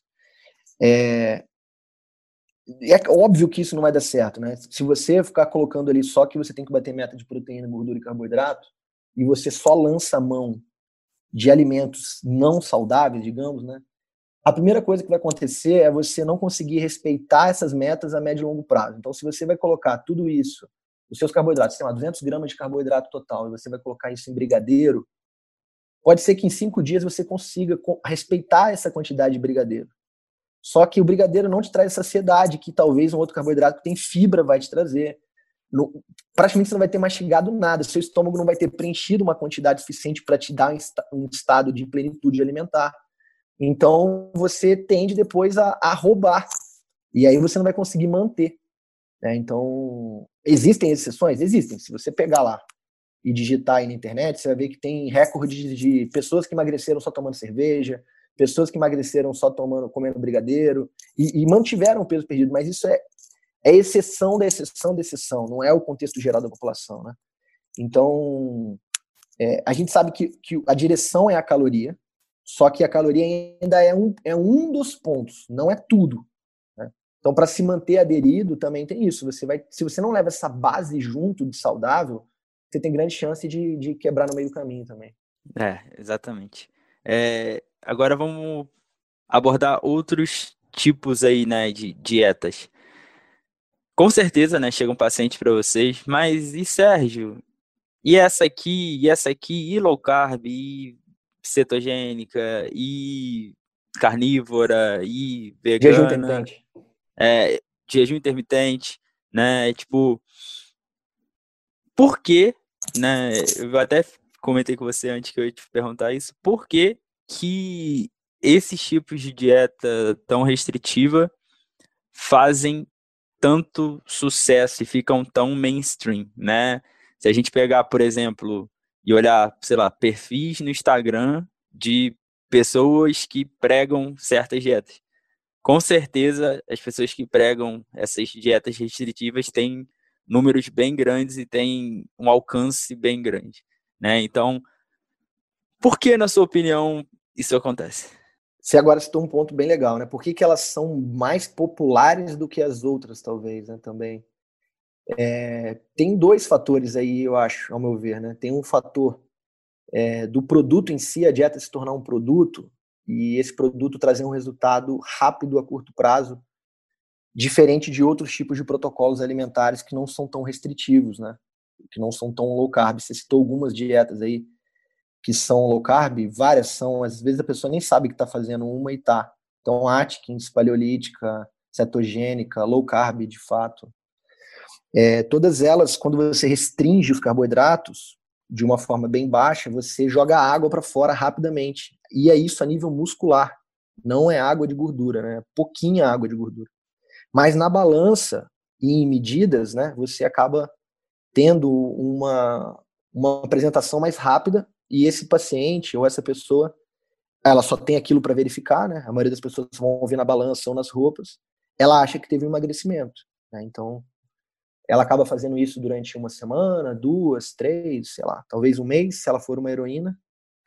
É óbvio que isso não vai dar certo, né? Se você ficar colocando ali só que você tem que bater meta de proteína, gordura e carboidrato, e você só lança a mão de alimentos não saudáveis, digamos, né? A primeira coisa que vai acontecer é você não conseguir respeitar essas metas a médio e longo prazo. Então, se você vai colocar tudo isso, os seus carboidratos, sei lá, 200 gramas de carboidrato total, e você vai colocar isso em brigadeiro, pode ser que em 5 dias você consiga respeitar essa quantidade de brigadeiro. Só que o brigadeiro não te traz saciedade, que talvez um outro carboidrato que tem fibra vai te trazer. Praticamente você não vai ter mastigado nada, seu estômago não vai ter preenchido uma quantidade suficiente para te dar um estado de plenitude alimentar. Então você tende depois a roubar, e aí você não vai conseguir manter. Né? Então, existem exceções? Existem. Se você pegar lá e digitar aí na internet, você vai ver que tem recordes de pessoas que emagreceram só tomando cerveja, pessoas que emagreceram só comendo brigadeiro, e mantiveram o peso perdido, mas isso é exceção da exceção da exceção, não é o contexto geral da população, né? Então, a gente sabe que a direção é a caloria, só que a caloria ainda é um dos pontos, não é tudo. Né? Então, para se manter aderido, também tem isso. Se você não leva essa base junto de saudável, você tem grande chance de quebrar no meio do caminho também. Exatamente. Agora vamos abordar outros tipos aí, né, de dietas. Com certeza, né, chega um paciente para vocês, mas e Sérgio? E essa aqui, e low carb, e cetogênica, e carnívora, e Jejum vegana, intermitente. jejum intermitente, né? Tipo, por que, né? Eu até comentei com você antes que eu ia te perguntar isso, por que esses tipos de dieta tão restritiva fazem tanto sucesso e ficam tão mainstream, né? Se a gente pegar, por exemplo, e olhar, sei lá, perfis no Instagram de pessoas que pregam certas dietas. Com certeza, as pessoas que pregam essas dietas restritivas têm números bem grandes e têm um alcance bem grande, né? Então, por que, na sua opinião, isso acontece? Você agora citou um ponto bem legal, né? Por que elas são mais populares do que as outras, talvez, né? Também. Tem dois fatores aí, eu acho, ao meu ver, né? Tem um fator do produto em si, a dieta se tornar um produto, e esse produto trazer um resultado rápido a curto prazo, diferente de outros tipos de protocolos alimentares que não são tão restritivos, né? Que não são tão low carb. Você citou algumas dietas aí que são low carb, várias são, às vezes a pessoa nem sabe que está fazendo uma e tá. Então, Atkins, paleolítica, cetogênica, low carb, de fato. Todas elas, quando você restringe os carboidratos de uma forma bem baixa, você joga água para fora rapidamente. E é isso a nível muscular. Não é água de gordura, né? Pouquinha água de gordura. Mas na balança e em medidas, né, você acaba tendo uma apresentação mais rápida e esse paciente ou essa pessoa, ela só tem aquilo para verificar, né? A maioria das pessoas vão ouvir na balança ou nas roupas, ela acha que teve um emagrecimento, né? Então, ela acaba fazendo isso durante uma semana, 2, 3, sei lá, talvez um mês, se ela for uma heroína.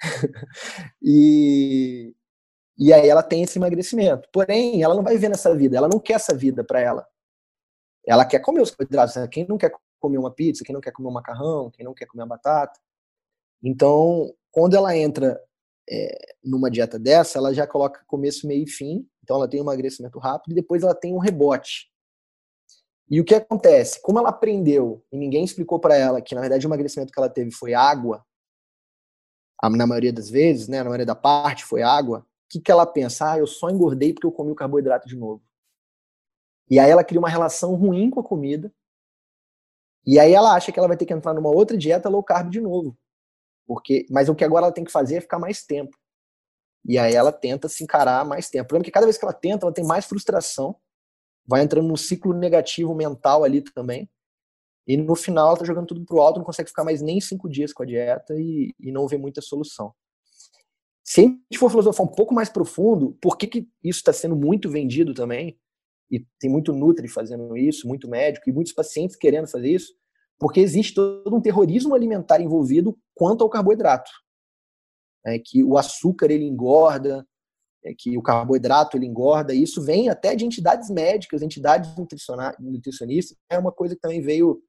e, e aí ela tem esse emagrecimento. Porém, ela não vai viver nessa vida, ela não quer essa vida para ela. Ela quer comer os carboidratos, né? Quem não quer comer uma pizza, quem não quer comer um macarrão, quem não quer comer uma batata. Então, quando ela entra numa dieta dessa, ela já coloca começo, meio e fim. Então, ela tem um emagrecimento rápido e depois ela tem um rebote. E o que acontece? Como ela aprendeu e ninguém explicou para ela que, na verdade, o emagrecimento que ela teve foi água, na maioria das vezes, né, na maioria da parte foi água, o que ela pensa? Eu só engordei porque eu comi o carboidrato de novo. E aí ela cria uma relação ruim com a comida, e aí ela acha que ela vai ter que entrar numa outra dieta low carb de novo. Mas o que agora ela tem que fazer é ficar mais tempo. E aí ela tenta se encarar mais tempo. O problema é que cada vez que ela tenta, ela tem mais frustração, vai entrando num ciclo negativo mental ali também. E no final ela tá jogando tudo pro alto, não consegue ficar mais nem 5 dias com a dieta e não vê muita solução. Se a gente for filosofar um pouco mais profundo, por que isso está sendo muito vendido também, e tem muito Nutri fazendo isso, muito médico, e muitos pacientes querendo fazer isso, porque existe todo um terrorismo alimentar envolvido quanto ao carboidrato. Que o açúcar ele engorda, que o carboidrato ele engorda, e isso vem até de entidades médicas, entidades nutricionistas, é uma coisa que também veio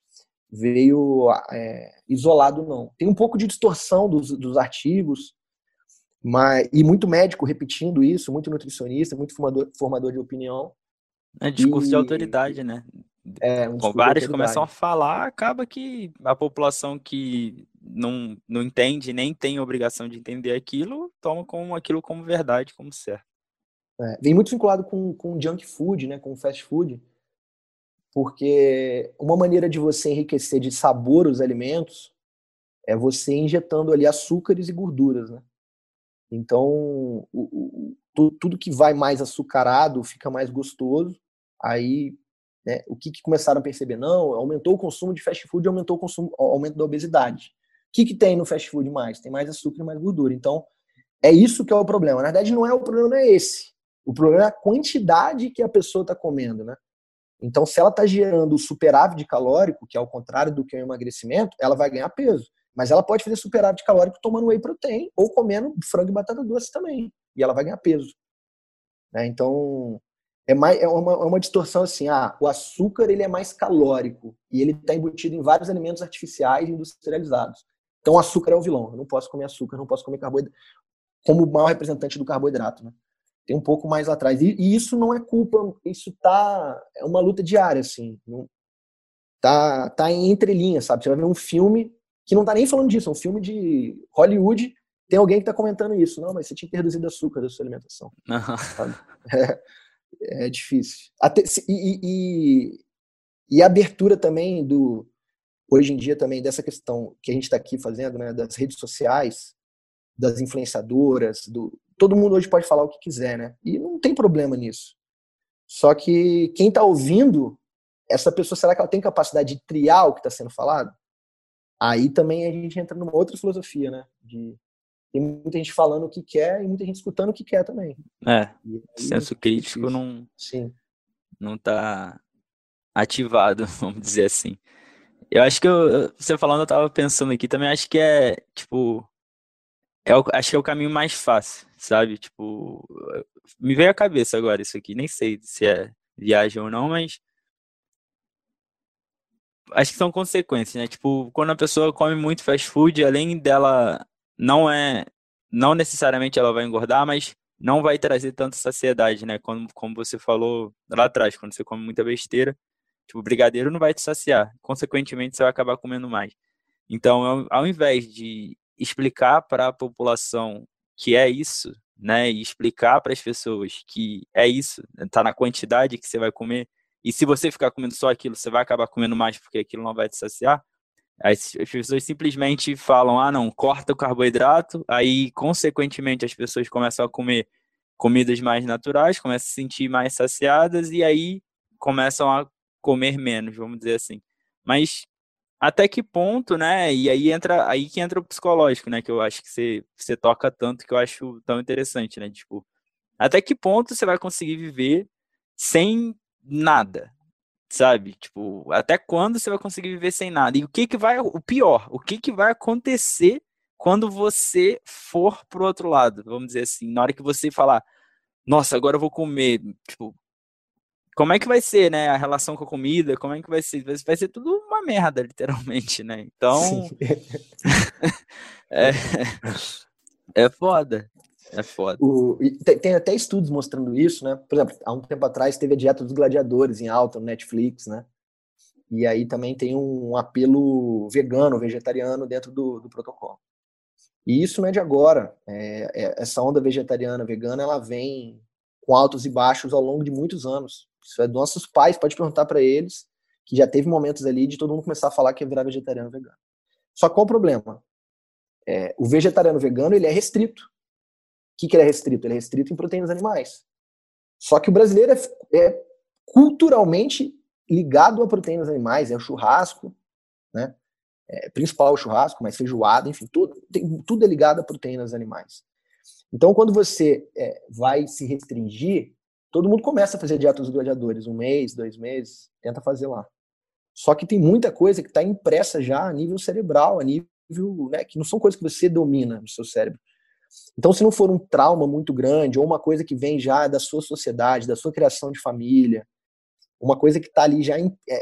isolado, não. Tem um pouco de distorção dos artigos, e muito médico repetindo isso, muito nutricionista, muito formador de opinião. É discurso de autoridade, né? Um Com discurso de vários começam a autoridade. falar, acaba que a população que não entende, nem tem obrigação de entender aquilo, toma aquilo como verdade, como certo. Vem muito vinculado com junk food, né, com fast food, porque uma maneira de você enriquecer de sabor os alimentos é você injetando ali açúcares e gorduras, né? Então, tudo que vai mais açucarado fica mais gostoso. Aí, né, o que começaram a perceber? Não, aumentou o consumo de fast food, aumentou o aumento da obesidade. O que tem no fast food mais? Tem mais açúcar e mais gordura. Então, é isso que é o problema. Na verdade, o problema não é esse. O problema é a quantidade que a pessoa está comendo, né? Então, se ela está gerando superávit calórico, que é ao contrário do que é o emagrecimento, ela vai ganhar peso. Mas ela pode fazer superávit calórico tomando whey protein ou comendo frango e batata doce também. E ela vai ganhar peso. Então, é uma distorção assim. O açúcar ele é mais calórico e ele está embutido em vários alimentos artificiais e industrializados. Então, o açúcar é o vilão. Eu não posso comer açúcar, não posso comer carboidrato. Como o maior representante do carboidrato, né? Tem um pouco mais lá atrás. E isso não é culpa, é uma luta diária, assim. Tá em entrelinhas, sabe? Você vai ver um filme que não tá nem falando disso, é um filme de Hollywood, tem alguém que tá comentando isso. Não, mas você tinha que ter reduzido o açúcar da sua alimentação. Sabe? É difícil. E a abertura também hoje em dia também dessa questão que a gente está aqui fazendo, né, das redes sociais, das influenciadoras, todo mundo hoje pode falar o que quiser, né? E não tem problema nisso. Só que quem está ouvindo, essa pessoa, será que ela tem capacidade de triar o que está sendo falado? Aí também a gente entra numa outra filosofia, né? Tem muita gente falando o que quer e muita gente escutando o que quer também. Senso crítico não tá ativado, vamos dizer assim. Eu acho que você falando, eu tava pensando aqui, também acho que tipo, acho que é o caminho mais fácil, sabe? Tipo, me veio à cabeça agora isso aqui, nem sei se é viagem ou não, mas acho que são consequências, né? Tipo, quando a pessoa come muito fast food, além dela não necessariamente ela vai engordar, mas não vai trazer tanta saciedade, né? Como você falou lá atrás, quando você come muita besteira, tipo, brigadeiro não vai te saciar. Consequentemente, você vai acabar comendo mais. Então, ao invés de explicar para a população que é isso, né, e explicar para as pessoas que é isso, tá na quantidade que você vai comer, e se você ficar comendo só aquilo, você vai acabar comendo mais porque aquilo não vai te saciar, as pessoas simplesmente falam, não, corta o carboidrato, aí, consequentemente, as pessoas começam a comer comidas mais naturais, começam a se sentir mais saciadas, e aí começam a comer menos, vamos dizer assim. Mas até que ponto, né? E aí que entra o psicológico, né? Que eu acho que você toca tanto que eu acho tão interessante, né? Tipo, até que ponto você vai conseguir viver sem nada, sabe? Tipo, até quando você vai conseguir viver sem nada? E o pior, o que vai acontecer quando você for pro outro lado? Vamos dizer assim, na hora que você falar, nossa, agora eu vou comer, tipo, como é que vai ser, né, a relação com a comida, como é que vai ser? Vai ser tudo uma merda, literalmente, né? Então, é, é foda, é foda. Tem até estudos mostrando isso, né? Por exemplo, há um tempo atrás teve a Dieta dos Gladiadores em alta no Netflix, né? E aí também tem um apelo vegano, vegetariano dentro do protocolo. E isso não é de agora. Essa onda vegetariana, vegana, ela vem com altos e baixos ao longo de muitos anos. Isso é dos nossos pais, pode perguntar para eles, que já teve momentos ali de todo mundo começar a falar que ia virar vegetariano, vegano. Só qual o problema? O vegetariano vegano, ele é restrito. que ele é restrito? Ele é restrito em proteínas animais. Só que o brasileiro é culturalmente ligado a proteínas animais, é o churrasco, né? Principal o churrasco, mas feijoada, enfim, tudo é ligado a proteínas animais. Então, quando você vai se restringir, todo mundo começa a fazer dieta dos gladiadores, 1 mês, 2 meses, tenta fazer lá. Só que tem muita coisa que está impressa já a nível cerebral, a nível, né, que não são coisas que você domina no seu cérebro. Então, se não for um trauma muito grande, ou uma coisa que vem já da sua sociedade, da sua criação de família, uma coisa que está ali já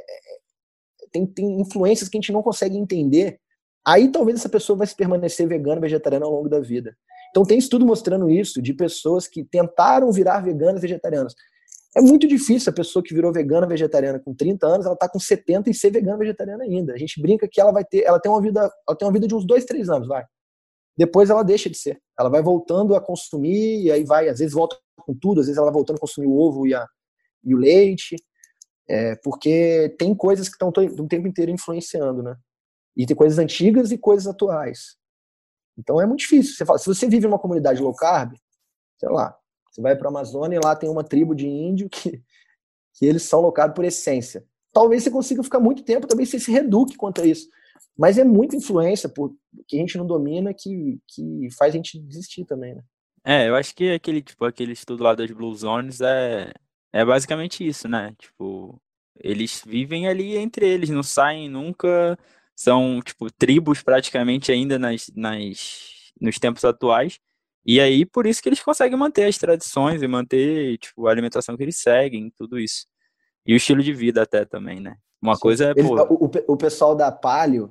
tem influências que a gente não consegue entender, aí talvez essa pessoa vai se permanecer vegana, vegetariana ao longo da vida. Então tem estudo mostrando isso, de pessoas que tentaram virar veganas, vegetarianas. É muito difícil a pessoa que virou vegana, vegetariana com 30 anos, ela tá com 70 e ser vegana, vegetariana ainda. A gente brinca que ela tem uma vida de uns 2, 3 anos, vai. Depois ela deixa de ser. Ela vai voltando a consumir, e aí vai, às vezes volta com tudo, às vezes ela vai voltando a consumir o ovo e o leite, porque tem coisas que estão o tempo inteiro influenciando, né? E tem coisas antigas e coisas atuais. Então é muito difícil. Se você vive numa comunidade low carb, sei lá, você vai para a Amazônia e lá tem uma tribo de índio que eles são low carb por essência. Talvez você consiga ficar muito tempo, talvez você se reduque quanto a isso. Mas é muita influência que a gente não domina que faz a gente desistir também, né? Eu acho que aquele estudo lá das Blue Zones é basicamente isso, né? Tipo, eles vivem ali entre eles, não saem nunca, são, tipo, tribos praticamente ainda nos tempos atuais, e aí por isso que eles conseguem manter as tradições e manter, tipo, a alimentação que eles seguem, tudo isso. E o estilo de vida até também, né? Uma Sim. coisa é, pô... O pessoal da paleo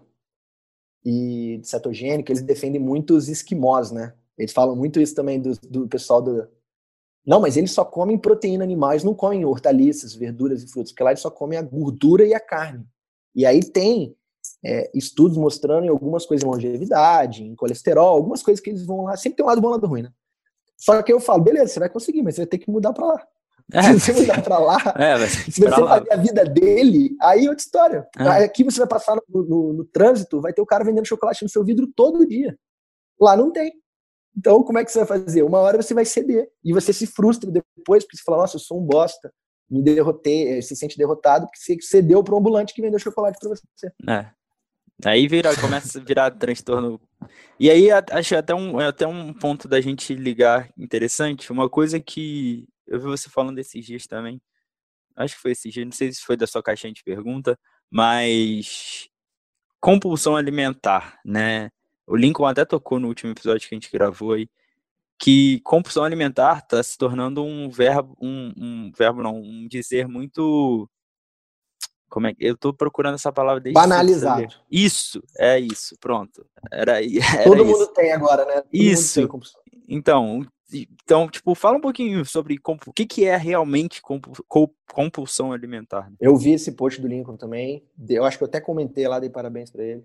e de cetogênica, eles defendem muito os esquimós, né? Eles falam muito isso também do pessoal do... Não, mas eles só comem proteína animal, eles não comem hortaliças, verduras e frutos, porque lá eles só comem a gordura e a carne. E aí tem estudos mostrando em algumas coisas em longevidade, em colesterol, algumas coisas que eles vão lá, sempre tem um lado bom e um lado ruim, né? Só que eu falo, beleza, você vai conseguir, mas você vai ter que mudar pra lá. Se você mudar pra lá, se você fazer a vida dele, aí é outra história. Aqui você vai passar no trânsito, vai ter o cara vendendo chocolate no seu vidro todo dia. Lá não tem. Então, como é que você vai fazer? Uma hora você vai ceder. E você se frustra depois, porque você fala, nossa, eu sou um bosta. Me derrotei, se sente derrotado, porque você cedeu para um ambulante que vendeu chocolate para você. Aí começa a virar transtorno. E aí, acho até um ponto da gente ligar interessante. Uma coisa que eu vi você falando esses dias também. Acho que foi esses dias, não sei se foi da sua caixinha de pergunta, mas compulsão alimentar, né? O Lincoln até tocou no último episódio que a gente gravou aí, que compulsão alimentar está se tornando um verbo não, um dizer muito... Como é que eu tô procurando essa palavra desde banalizado. Isso, pronto. Era Todo isso. mundo tem agora, né? Todo isso. Mundo tem compulsão. Então, tipo, fala um pouquinho sobre o que é realmente compulsão alimentar. Né? Eu vi esse post do Lincoln também. Eu acho que eu até comentei lá, dei parabéns para ele.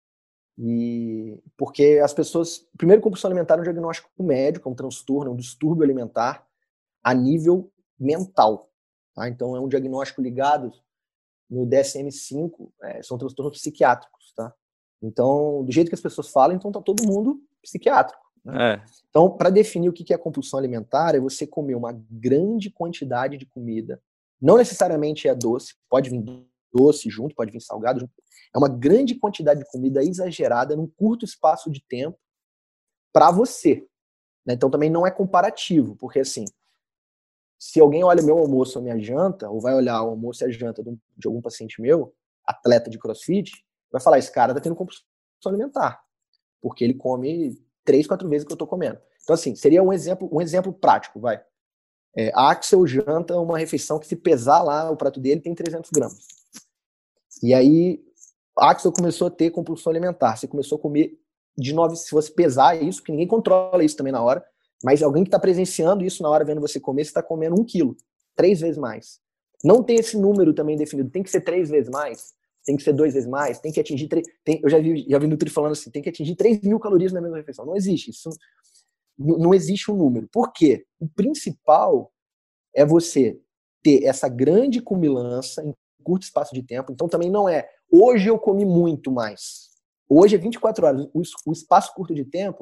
E porque as pessoas, primeiro, compulsão alimentar é um diagnóstico médico, é um transtorno, é um distúrbio alimentar a nível mental. Tá? Então é um diagnóstico ligado no DSM-5, são transtornos psiquiátricos, tá? Então, do jeito que as pessoas falam, então tá todo mundo psiquiátrico. Né? Então, para definir o que é compulsão alimentar, é você comer uma grande quantidade de comida. Não necessariamente é doce, pode vir doce junto, pode vir salgado junto. É uma grande quantidade de comida exagerada num curto espaço de tempo para você. Né? Então, também não é comparativo, porque assim, se alguém olha meu almoço ou minha janta, ou vai olhar o almoço e a janta de algum paciente meu, atleta de crossfit, vai falar, esse cara tá tendo compulsão alimentar, porque ele come 3, 4 vezes o que eu tô comendo. Então, assim, seria um exemplo prático, vai. A Axel janta uma refeição que, se pesar lá, o prato dele tem 300 gramas. E aí, a Axel começou a ter compulsão alimentar. Você começou a comer de 9, se você pesar isso, que ninguém controla isso também na hora, mas alguém que está presenciando isso na hora, vendo você comer, você está comendo 1 quilo, 3 vezes mais. Não tem esse número também definido, tem que ser 3 vezes mais, tem que ser 2 vezes mais, tem que atingir... eu já vi Nutri falando assim, tem que atingir 3.000 calorias na mesma refeição. Não existe isso. Não existe um número. Por quê? O principal é você ter essa grande cumilança em curto espaço de tempo. Então também não é, hoje eu comi muito mais. Hoje é 24 horas. O espaço curto de tempo,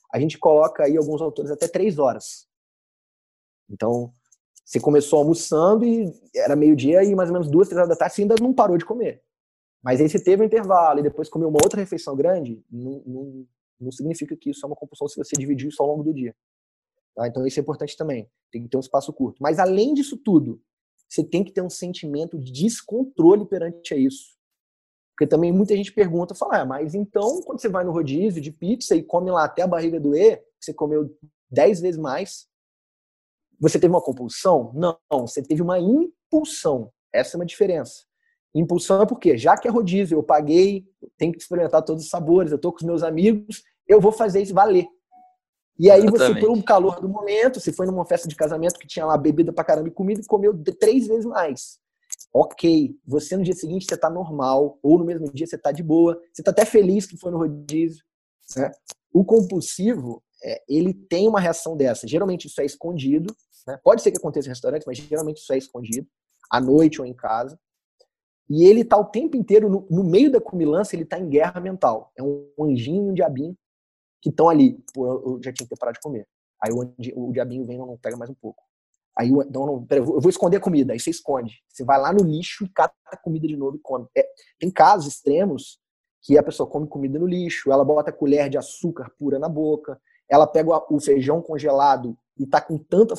a gente coloca aí, alguns autores, até 3 horas. Então, você começou almoçando e era meio-dia e mais ou menos 2, 3 horas da tarde você ainda não parou de comer. Mas aí você teve um intervalo e depois comeu uma outra refeição grande, não significa que isso é uma compulsão se você dividir isso ao longo do dia. Tá? Então isso é importante também. Tem que ter um espaço curto. Mas além disso tudo, você tem que ter um sentimento de descontrole perante a isso. Porque também muita gente pergunta, fala, mas então quando você vai no rodízio de pizza e come lá até a barriga doer, você comeu 10 vezes mais, você teve uma compulsão? Não, você teve uma impulsão. Essa é uma diferença. Impulsão é porque, já que é rodízio, eu paguei, tenho que experimentar todos os sabores, eu tô com os meus amigos, eu vou fazer isso valer. E aí você, pelo calor do momento, você foi numa festa de casamento que tinha lá bebida pra caramba e comida e comeu 3 vezes mais. Ok, você no dia seguinte você tá normal, ou no mesmo dia você tá de boa, você tá até feliz que foi no rodízio. Né? O compulsivo, ele tem uma reação dessa. Geralmente isso é escondido, né? Pode ser que aconteça em restaurantes, mas geralmente isso é escondido, à noite ou em casa. E ele tá o tempo inteiro, no meio da comilança, ele tá em guerra mental. É um anjinho e um diabinho que estão ali. Pô, eu já tinha que ter parado de comer. Aí o diabinho vem e não pega mais um pouco. Aí pera, eu vou esconder a comida. Aí você esconde. Você vai lá no lixo e cata a comida de novo e come. Tem casos extremos que a pessoa come comida no lixo, ela bota a colher de açúcar pura na boca, ela pega o feijão congelado e tá com tanta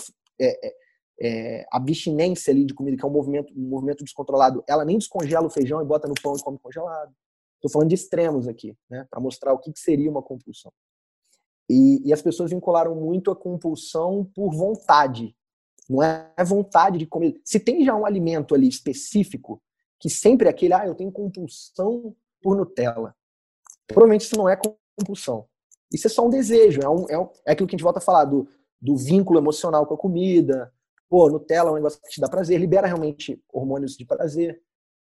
abstinência ali de comida, que é um movimento descontrolado, ela nem descongela o feijão e bota no pão e come congelado. Estou falando de extremos aqui, né, para mostrar o que seria uma compulsão. E as pessoas vincularam muito a compulsão por vontade. Não é vontade de comer. Se tem já um alimento ali específico, que sempre é aquele, eu tenho compulsão por Nutella. Provavelmente isso não é compulsão. Isso é só um desejo. É aquilo que a gente volta a falar, do vínculo emocional com a comida. Pô, Nutella é um negócio que te dá prazer, libera realmente hormônios de prazer.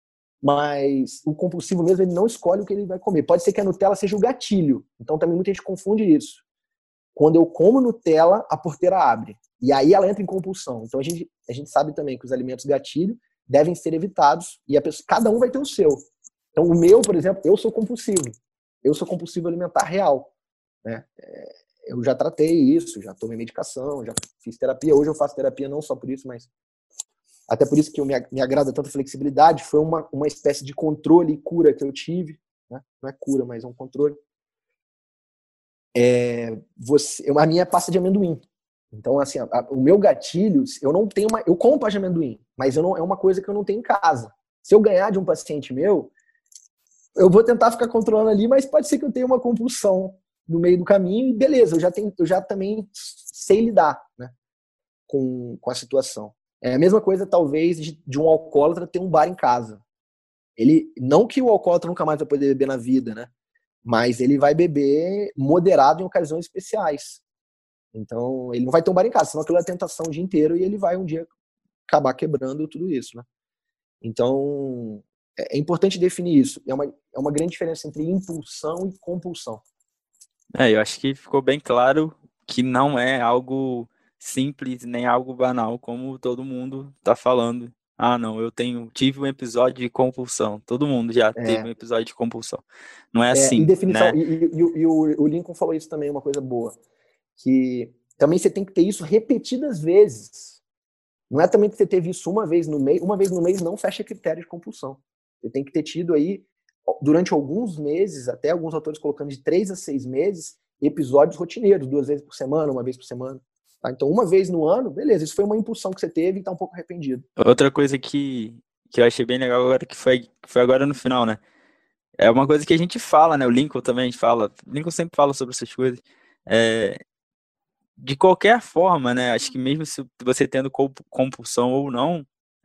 Mas o compulsivo mesmo, ele não escolhe o que ele vai comer. Pode ser que a Nutella seja o gatilho. Então também muita gente confunde isso. Quando eu como Nutella, a porteira abre. E aí ela entra em compulsão. Então a gente sabe também que os alimentos gatilho devem ser evitados e cada um vai ter o seu. Então o meu, por exemplo, eu sou compulsivo. Eu sou compulsivo alimentar real. Né? Eu já tratei isso, já tomei medicação, já fiz terapia. Hoje eu faço terapia não só por isso, mas até por isso que me agrada tanto a flexibilidade. Foi uma espécie de controle e cura que eu tive. Né? Não é cura, mas é um controle. A minha é pasta de amendoim. Então, assim, o meu gatilho, eu como pasta de amendoim, mas é uma coisa que eu não tenho em casa. Se eu ganhar de um paciente meu, eu vou tentar ficar controlando ali, mas pode ser que eu tenha uma compulsão no meio do caminho e beleza, eu já também sei lidar, né, com a situação. É a mesma coisa, talvez, de um alcoólatra ter um bar em casa. Não que o alcoólatra nunca mais vai poder beber na vida, né? Mas ele vai beber moderado em ocasiões especiais. Então, ele não vai ter um bar em casa, senão aquilo é tentação o dia inteiro e ele vai um dia acabar quebrando tudo isso, né? Então, é importante definir isso. É uma grande diferença entre impulsão e compulsão. Eu acho que ficou bem claro que não é algo simples, nem algo banal, como todo mundo está falando. Não, tive um episódio de compulsão. Todo mundo já teve um episódio de compulsão. Não é assim, em definição, né? E o Lincoln falou isso também, uma coisa boa, que também você tem que ter isso repetidas vezes. Não é também que você teve isso uma vez no mês não fecha critério de compulsão. Você tem que ter tido aí, durante alguns meses, até alguns autores colocando de 3 a 6 meses, episódios rotineiros, 2 vezes por semana, 1 vez por semana. Tá? Então, 1 vez no ano, beleza, isso foi uma impulsão que você teve e tá um pouco arrependido. Outra coisa que eu achei bem legal agora, que foi agora no final, né? É uma coisa que a gente fala, né? O Lincoln também fala. O Lincoln sempre fala sobre essas coisas. De qualquer forma, né? Acho que mesmo se você tendo compulsão ou não,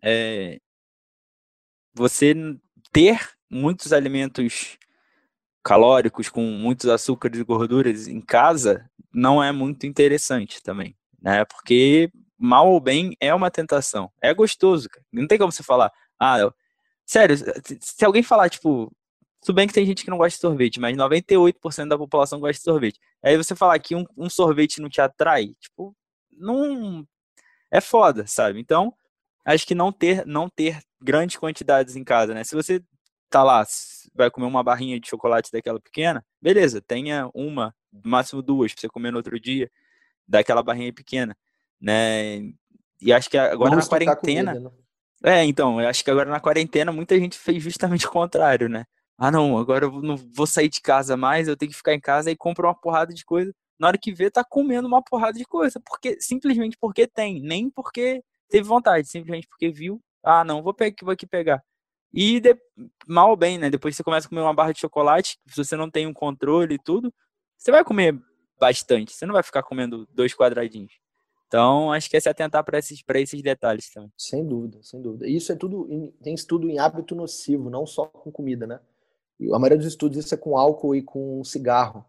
você ter muitos alimentos calóricos com muitos açúcares e gorduras em casa não é muito interessante também, né? Porque mal ou bem é uma tentação. É gostoso, cara. Não tem como você falar, sério, se alguém falar, tipo, tudo bem que tem gente que não gosta de sorvete, mas 98% da população gosta de sorvete. Aí você falar que um sorvete não te atrai, tipo, não é foda, sabe? Então, acho que não ter grandes quantidades em casa, né? Se você tá lá, vai comer uma barrinha de chocolate daquela pequena, beleza, tenha uma, no máximo duas, pra você comer no outro dia, daquela barrinha pequena, né? E acho que agora Não na estocar quarentena, comida, né? então, eu acho que agora na quarentena muita gente fez justamente o contrário, né? Ah, não, agora eu não vou sair de casa mais, eu tenho que ficar em casa e comprar uma porrada de coisa. Na hora que vê, tá comendo uma porrada de coisa, porque simplesmente porque tem, nem porque teve vontade, simplesmente porque viu. Ah, não, vou aqui pegar. E mal ou bem, né? Depois você começa a comer uma barra de chocolate, se você não tem um controle e tudo, você vai comer bastante, você não vai ficar comendo dois quadradinhos. Então, acho que é se atentar para esses detalhes também. Sem dúvida, sem dúvida. Isso é tudo, tem estudo em hábito nocivo, não só com comida, né? E a maioria dos estudos isso é com álcool e com cigarro.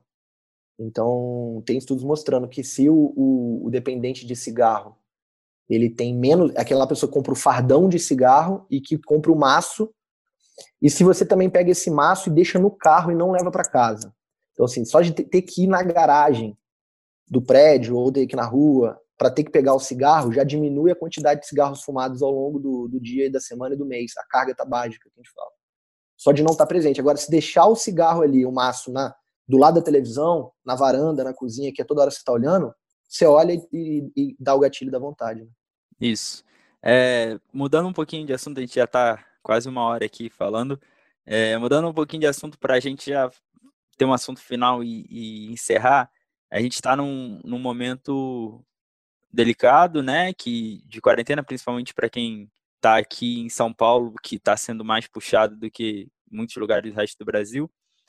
Então, tem estudos mostrando que se o dependente de cigarro, ele tem menos, aquela pessoa que compra o fardão de cigarro e que compra o maço, e se você também pega esse maço e deixa no carro e não leva para casa. Então, assim, só de ter que ir na garagem do prédio ou ter que ir na rua para ter que pegar o cigarro, já diminui a quantidade de cigarros fumados ao longo do dia e da semana e do mês. A carga tabágica que a gente fala. Só de não estar presente. Agora, se deixar o cigarro ali, o maço, do lado da televisão, na varanda, na cozinha, que é toda hora você está olhando, você olha e dá o gatilho da vontade. Né? Isso. Mudando um pouquinho de assunto, a gente já está quase uma hora aqui falando. Mudando um pouquinho de assunto para a gente já ter um assunto final e encerrar, a gente está num momento delicado, né? De quarentena, principalmente para quem está aqui em São Paulo, que está sendo mais puxado do que muitos lugares do resto do Brasil.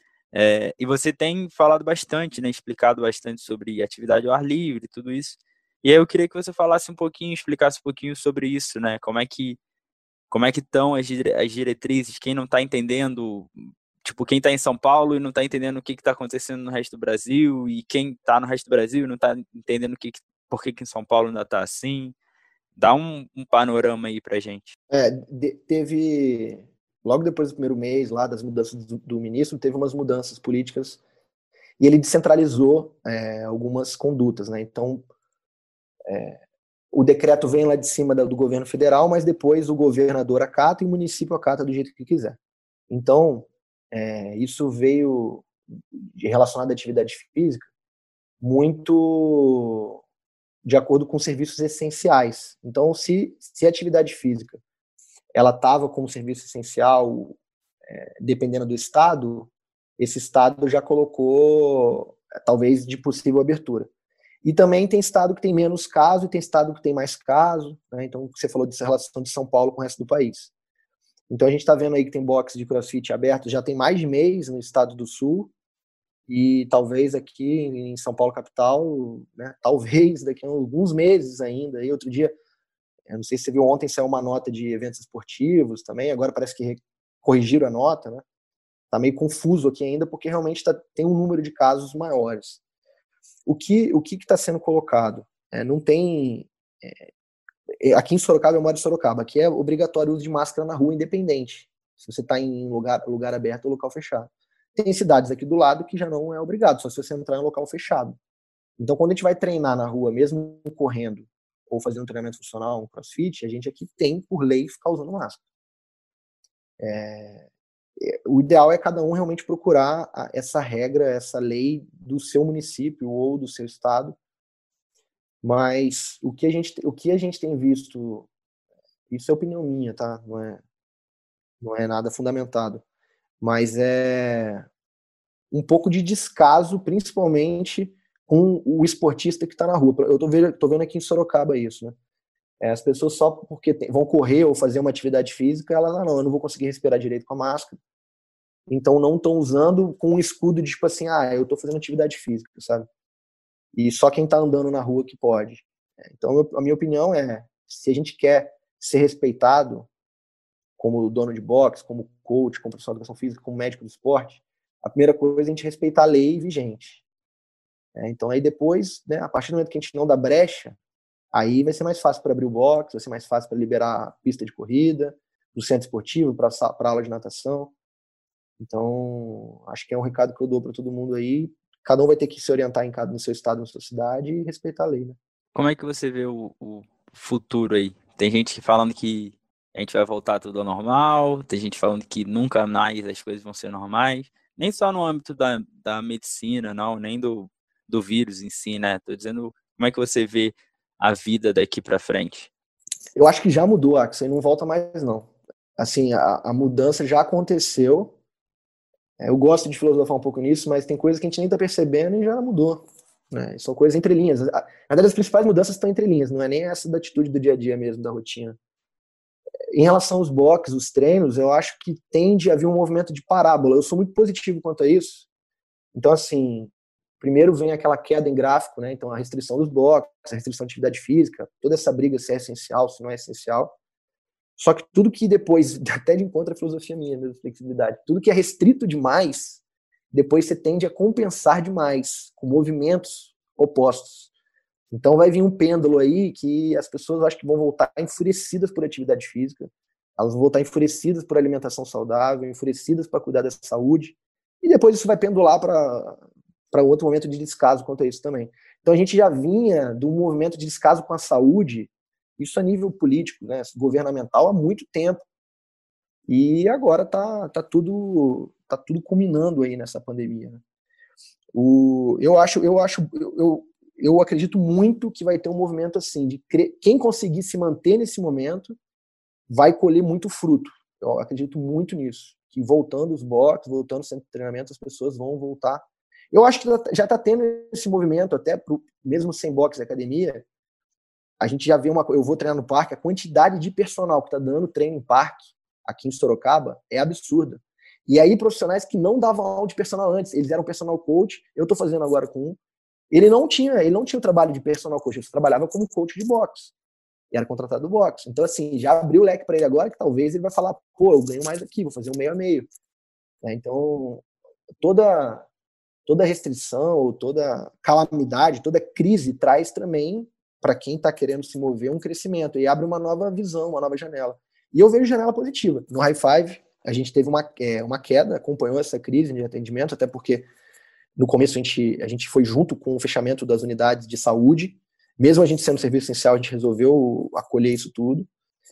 E você tem falado bastante, né? Explicado bastante sobre atividade ao ar livre e tudo isso. E aí eu queria que você falasse um pouquinho, explicasse um pouquinho sobre isso, né? Como é que estão as diretrizes, quem não está entendendo, tipo, quem está em São Paulo e não está entendendo o que está acontecendo no resto do Brasil, e quem está no resto do Brasil e não está entendendo por que em São Paulo ainda está assim. Dá um panorama aí pra gente. Teve, logo depois do primeiro mês lá das mudanças do ministro, teve umas mudanças políticas e ele descentralizou algumas condutas, né? Então, o decreto vem lá de cima do governo federal, mas depois o governador acata e o município acata do jeito que quiser. Então, isso veio relacionado à atividade física muito de acordo com serviços essenciais. Então, se a atividade física ela estava como serviço essencial, dependendo do estado, esse estado já colocou talvez de possível abertura. E também tem estado que tem menos caso e tem estado que tem mais caso. Né? Então, você falou dessa relação de São Paulo com o resto do país. Então, a gente está vendo aí que tem box de crossfit aberto já tem mais de mês no estado do Sul e talvez aqui em São Paulo capital, né? Talvez daqui a alguns meses ainda. E outro dia, eu não sei se você viu ontem, saiu uma nota de eventos esportivos também, agora parece que corrigiram a nota, né? Tá meio confuso aqui ainda, porque realmente tem um número de casos maiores. O que está sendo colocado? Não tem. Aqui em Sorocaba, eu moro em Sorocaba, aqui é obrigatório o uso de máscara na rua, independente. Se você está em lugar aberto ou local fechado. Tem cidades aqui do lado que já não é obrigado, só se você entrar em local fechado. Então, quando a gente vai treinar na rua, mesmo correndo, ou fazendo um treinamento funcional, um crossfit, a gente aqui tem, por lei, ficar usando máscara. O ideal é cada um realmente procurar essa regra, essa lei do seu município ou do seu estado. Mas o que a gente tem visto, isso é opinião minha, tá? Não é nada fundamentado, mas é um pouco de descaso, principalmente com o esportista que está na rua. Eu tô vendo aqui em Sorocaba isso, né? As pessoas só porque vão correr ou fazer uma atividade física, elas não, eu não vou conseguir respirar direito com a máscara. Então não estão usando com um escudo de tipo assim, eu estou fazendo atividade física, sabe? E só quem está andando na rua que pode. Então a minha opinião é, se a gente quer ser respeitado como dono de boxe, como coach, como profissional de educação física, como médico do esporte, a primeira coisa é a gente respeitar a lei vigente. Então aí depois, né, a partir do momento que a gente não dá brecha, aí vai ser mais fácil para abrir o box, vai ser mais fácil para liberar a pista de corrida, do centro esportivo, para aula de natação. Então, acho que é um recado que eu dou para todo mundo aí. Cada um vai ter que se orientar no seu estado, na sua cidade e respeitar a lei, né? Como é que você vê o futuro aí? Tem gente falando que a gente vai voltar tudo ao normal, tem gente falando que nunca mais as coisas vão ser normais, nem só no âmbito da medicina, não, nem do vírus em si, né? Tô dizendo como é que você vê a vida daqui para frente. Eu acho que já mudou, Axel, e não volta mais, não. Assim, a mudança já aconteceu. Eu gosto de filosofar um pouco nisso, mas tem coisas que a gente nem tá percebendo e já mudou. Né? São coisas entre linhas. Na verdade, as principais mudanças estão entre linhas, não é nem essa da atitude do dia a dia mesmo, da rotina. Em relação aos boxes, os treinos, eu acho que tende a haver um movimento de parábola. Eu sou muito positivo quanto a isso. Então, assim, primeiro vem aquela queda em gráfico, né? Então, a restrição dos boxes, a restrição de atividade física, toda essa briga se é essencial, se não é essencial. Só que tudo que depois, até de encontro à filosofia minha, mesmo, flexibilidade, tudo que é restrito demais, depois você tende a compensar demais, com movimentos opostos. Então vai vir um pêndulo aí que as pessoas acho que vão voltar enfurecidas por atividade física, elas vão voltar enfurecidas por alimentação saudável, enfurecidas para cuidar da saúde, e depois isso vai pendular para outro momento de descaso quanto a isso também. Então a gente já vinha de um movimento de descaso com a saúde, isso a nível político, né, governamental, há muito tempo. E agora tá tudo culminando aí nessa pandemia. Né? Eu acredito muito que vai ter um movimento assim, quem conseguir se manter nesse momento vai colher muito fruto. Eu acredito muito nisso. Que voltando os boxes, voltando o centro de treinamento, as pessoas vão voltar. Eu acho que já está tendo esse movimento, até mesmo sem boxe e academia, a gente já vê eu vou treinar no parque, a quantidade de personal que está dando treino em parque aqui em Sorocaba é absurda. E aí profissionais que não davam aula de personal antes, eles eram personal coach, eu estou fazendo agora com um, ele não tinha o trabalho de personal coach, ele trabalhava como coach de boxe. E era contratado do boxe. Então, assim, já abriu o leque para ele agora que talvez ele vai falar, pô, eu ganho mais aqui, vou fazer um meio a meio. Então, toda restrição, toda calamidade, toda crise traz também, para quem está querendo se mover, um crescimento e abre uma nova visão, uma nova janela. E eu vejo janela positiva. No High Five, a gente teve uma queda, acompanhou essa crise de atendimento, até porque no começo a gente foi junto com o fechamento das unidades de saúde, mesmo a gente sendo serviço essencial, a gente resolveu acolher isso tudo.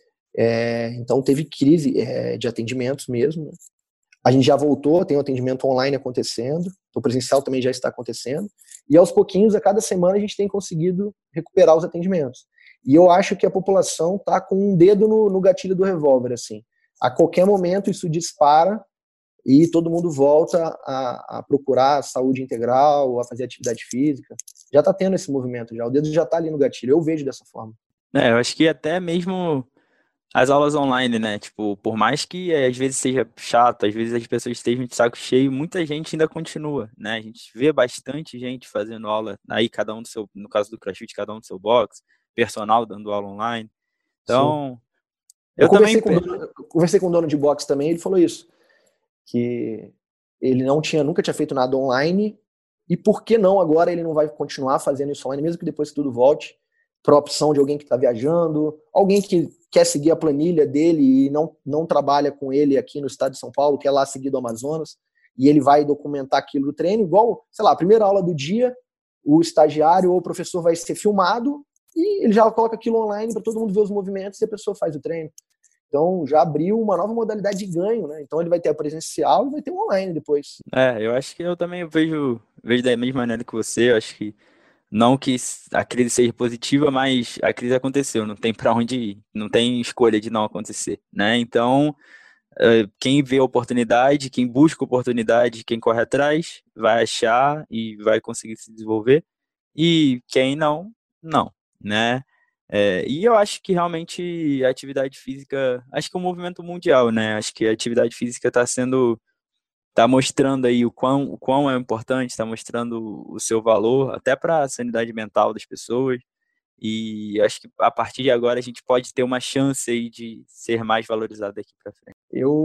Então teve crise de atendimentos mesmo. Né? A gente já voltou, tem um atendimento online acontecendo, o presencial também já está acontecendo, e aos pouquinhos, a cada semana, a gente tem conseguido recuperar os atendimentos. E eu acho que a população está com um dedo no gatilho do revólver, assim. A qualquer momento isso dispara e todo mundo volta a procurar saúde integral, a fazer atividade física. Já está tendo esse movimento, já. O dedo já está ali no gatilho, eu vejo dessa forma. Eu acho que até mesmo as aulas online, né? Tipo, por mais que às vezes seja chato, às vezes as pessoas estejam de saco cheio, muita gente ainda continua, né? A gente vê bastante gente fazendo aula, aí cada um do seu, no caso do CrossFit, cada um do seu box, personal dando aula online. Sim. Então, Eu eu também. conversei com o dono de box também, ele falou isso, que ele nunca tinha feito nada online, e por que não agora ele não vai continuar fazendo isso online, mesmo que depois que tudo volte, para a opção de alguém que está viajando, alguém que quer seguir a planilha dele e não trabalha com ele aqui no estado de São Paulo, quer lá seguir do Amazonas, e ele vai documentar aquilo do treino, igual, sei lá, a primeira aula do dia, o estagiário ou o professor vai ser filmado, e ele já coloca aquilo online para todo mundo ver os movimentos e a pessoa faz o treino. Então já abriu uma nova modalidade de ganho, né? Então ele vai ter a presencial e vai ter o online depois. Eu acho que eu também vejo da mesma maneira que você, eu acho que não que a crise seja positiva, mas a crise aconteceu, não tem para onde ir, não tem escolha de não acontecer, né? Então, quem vê oportunidade, quem busca oportunidade, quem corre atrás, vai achar e vai conseguir se desenvolver. E quem não, não, né? E eu acho que realmente a atividade física, acho que é um movimento mundial, né? Acho que a atividade física tá mostrando aí o quão é importante, está mostrando o seu valor, até para a sanidade mental das pessoas. E acho que a partir de agora a gente pode ter uma chance aí de ser mais valorizado daqui para frente.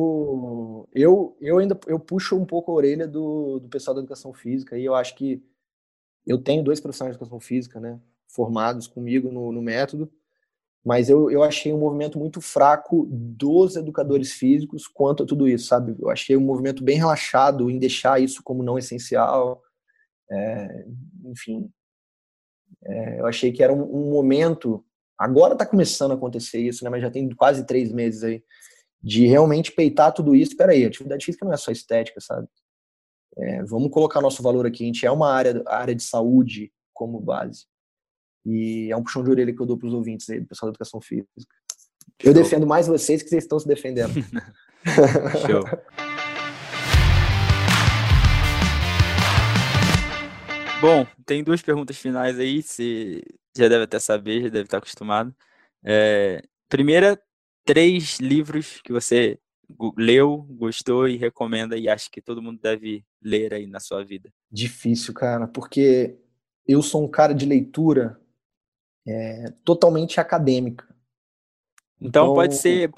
Eu puxo um pouco a orelha do pessoal da educação física e eu acho que eu tenho dois profissionais de educação física, né, formados comigo no método, mas eu achei um movimento muito fraco dos educadores físicos quanto a tudo isso, sabe? Eu achei um movimento bem relaxado em deixar isso como não essencial, enfim. Eu achei que era um momento agora está começando a acontecer isso, né? Mas já tem quase 3 meses aí, de realmente peitar tudo isso. Peraí, atividade física não é só estética, sabe? Vamos colocar nosso valor aqui. A gente é uma área de saúde como base. E é um puxão de orelha que eu dou para os ouvintes aí, do pessoal da educação física. Eu defendo mais vocês que vocês estão se defendendo. Show. Bom, tem 2 perguntas finais aí, você já deve até saber, já deve estar acostumado. Primeira, 3 livros que você leu, gostou e recomenda e acha que todo mundo deve ler aí na sua vida. Difícil, cara, porque eu sou um cara de leitura totalmente acadêmica. Então pode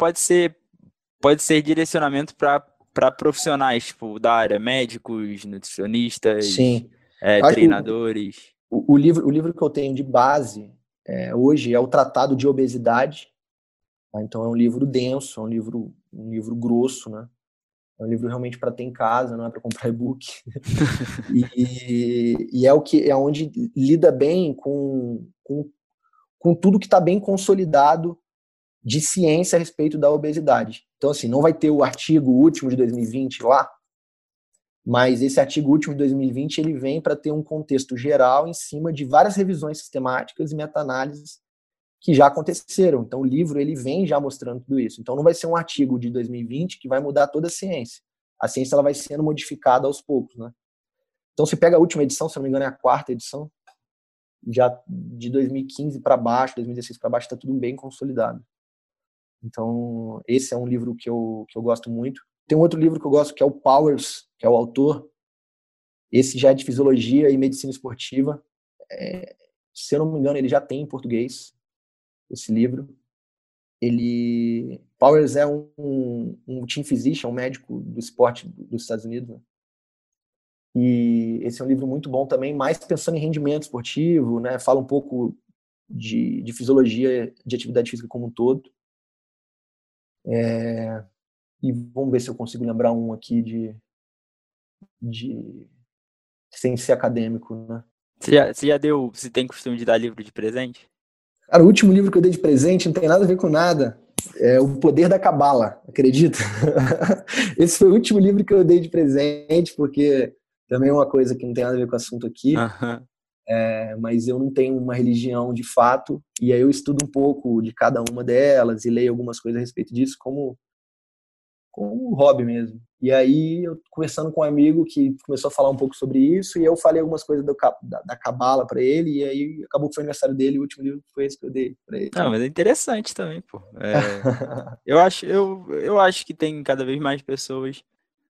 ser direcionamento para profissionais, tipo, da área, médicos, nutricionistas, sim, treinadores. O livro que eu tenho de base hoje é o Tratado de Obesidade. Tá? Então é um livro denso, é um livro grosso, né? É um livro realmente para ter em casa, não é para comprar e-book. e é onde lida bem com tudo que está bem consolidado de ciência a respeito da obesidade. Então, assim, não vai ter o artigo último de 2020 lá, mas esse artigo último de 2020 ele vem para ter um contexto geral em cima de várias revisões sistemáticas e meta-análises que já aconteceram. Então, o livro ele vem já mostrando tudo isso. Então, não vai ser um artigo de 2020 que vai mudar toda a ciência. A ciência ela vai sendo modificada aos poucos, né? Então, se pega a última edição, se não me engano, é a 4ª edição, já de 2015 para baixo, 2016 para baixo, está tudo bem consolidado. Então, esse é um livro que eu gosto muito. Tem um outro livro que eu gosto, que é o Powers, que é o autor. Esse já é de fisiologia e medicina esportiva. Se eu não me engano, ele já tem em português, esse livro. Powers é um team physician, um médico do esporte dos Estados Unidos, né? E esse é um livro muito bom também, mais pensando em rendimento esportivo, né? Fala um pouco de fisiologia, de atividade física como um todo. E vamos ver se eu consigo lembrar um aqui sem ser acadêmico, né? Você tem costume de dar livro de presente? Cara, o último livro que eu dei de presente não tem nada a ver com nada. É O Poder da Cabala, acredita? Esse foi o último livro que eu dei de presente, porque também é uma coisa que não tem nada a ver com o assunto aqui, mas eu não tenho uma religião de fato, e aí eu estudo um pouco de cada uma delas e leio algumas coisas a respeito disso como um hobby mesmo. E aí, eu conversando com um amigo que começou a falar um pouco sobre isso, e eu falei algumas coisas da Cabala para ele, e aí acabou que foi aniversário dele, e o último livro foi esse que eu dei para ele. Não, mas é interessante também, pô. Eu acho que tem cada vez mais pessoas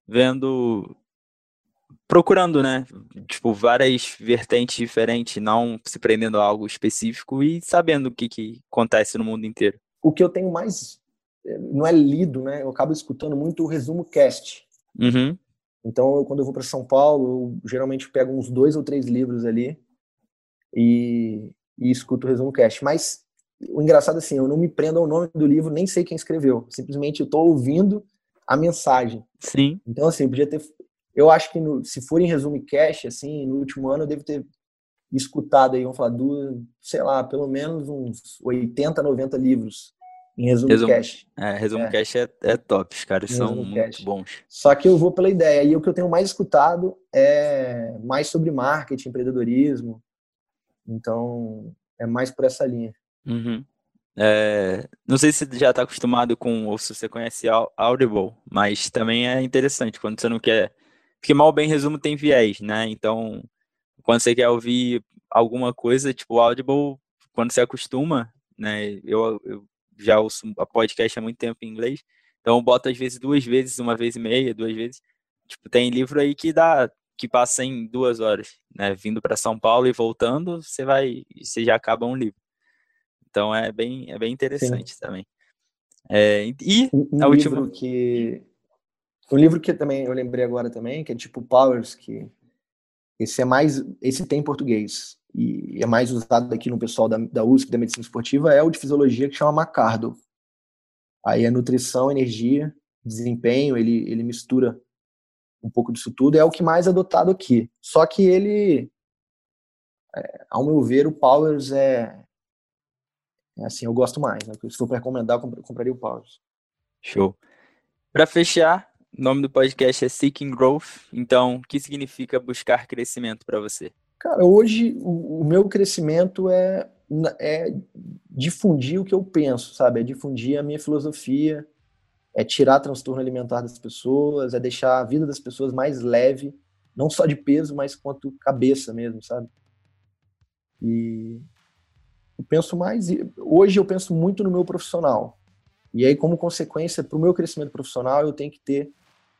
procurando, né? Tipo, várias vertentes diferentes, não se prendendo a algo específico e sabendo o que acontece no mundo inteiro. O que eu tenho mais, não é lido, né? Eu acabo escutando muito o Resumo Cast. Uhum. Então, quando eu vou para São Paulo, eu geralmente pego uns 2 ou 3 livros ali e escuto o Resumo Cast. Mas o engraçado é assim, eu não me prendo ao nome do livro, nem sei quem escreveu. Simplesmente eu estou ouvindo a mensagem. Sim. Então, assim, eu acho que se for em Resumo Cast, assim, no último ano eu devo ter escutado aí, vamos falar, sei lá, pelo menos uns 80, 90 livros em Resumo Cast. Resumo Cast é top, os caras são muito Cast. bons. Só que eu vou pela ideia, e o que eu tenho mais escutado é mais sobre marketing, empreendedorismo, então é mais por essa linha. Uhum. Não sei se você já está acostumado ou se você conhece Audible, mas também é interessante quando você não quer, porque mal bem resumo tem viés, né? Então, quando você quer ouvir alguma coisa, tipo o Audible, quando você acostuma, né? Eu já ouço a podcast há muito tempo em inglês, então eu boto às vezes 2 vezes, 1,5 vezes, 2 vezes. Tipo, tem livro aí que passa em 2 horas, né? Vindo para São Paulo e voltando, você já acaba um livro. Então é bem interessante. Sim. Também. E a última... Um livro que também eu lembrei agora também, que é tipo Powers, que esse tem em português e é mais usado aqui no pessoal da USP, da medicina esportiva, é o de fisiologia, que chama McArdle. Aí é nutrição, energia, desempenho, ele mistura um pouco disso tudo, é o que mais é adotado aqui. Só que ao meu ver, o Powers é assim, eu gosto mais, né? Se for para recomendar, eu compraria o Powerhouse. Show. Para fechar, o nome do podcast é Seeking Growth. Então, o que significa buscar crescimento para você? Cara, hoje o meu crescimento é difundir o que eu penso, sabe? É difundir a minha filosofia, é tirar transtorno alimentar das pessoas, é deixar a vida das pessoas mais leve, não só de peso, mas quanto cabeça mesmo, sabe? E eu penso hoje eu penso muito no meu profissional. E aí, como consequência, para o meu crescimento profissional, eu tenho que ter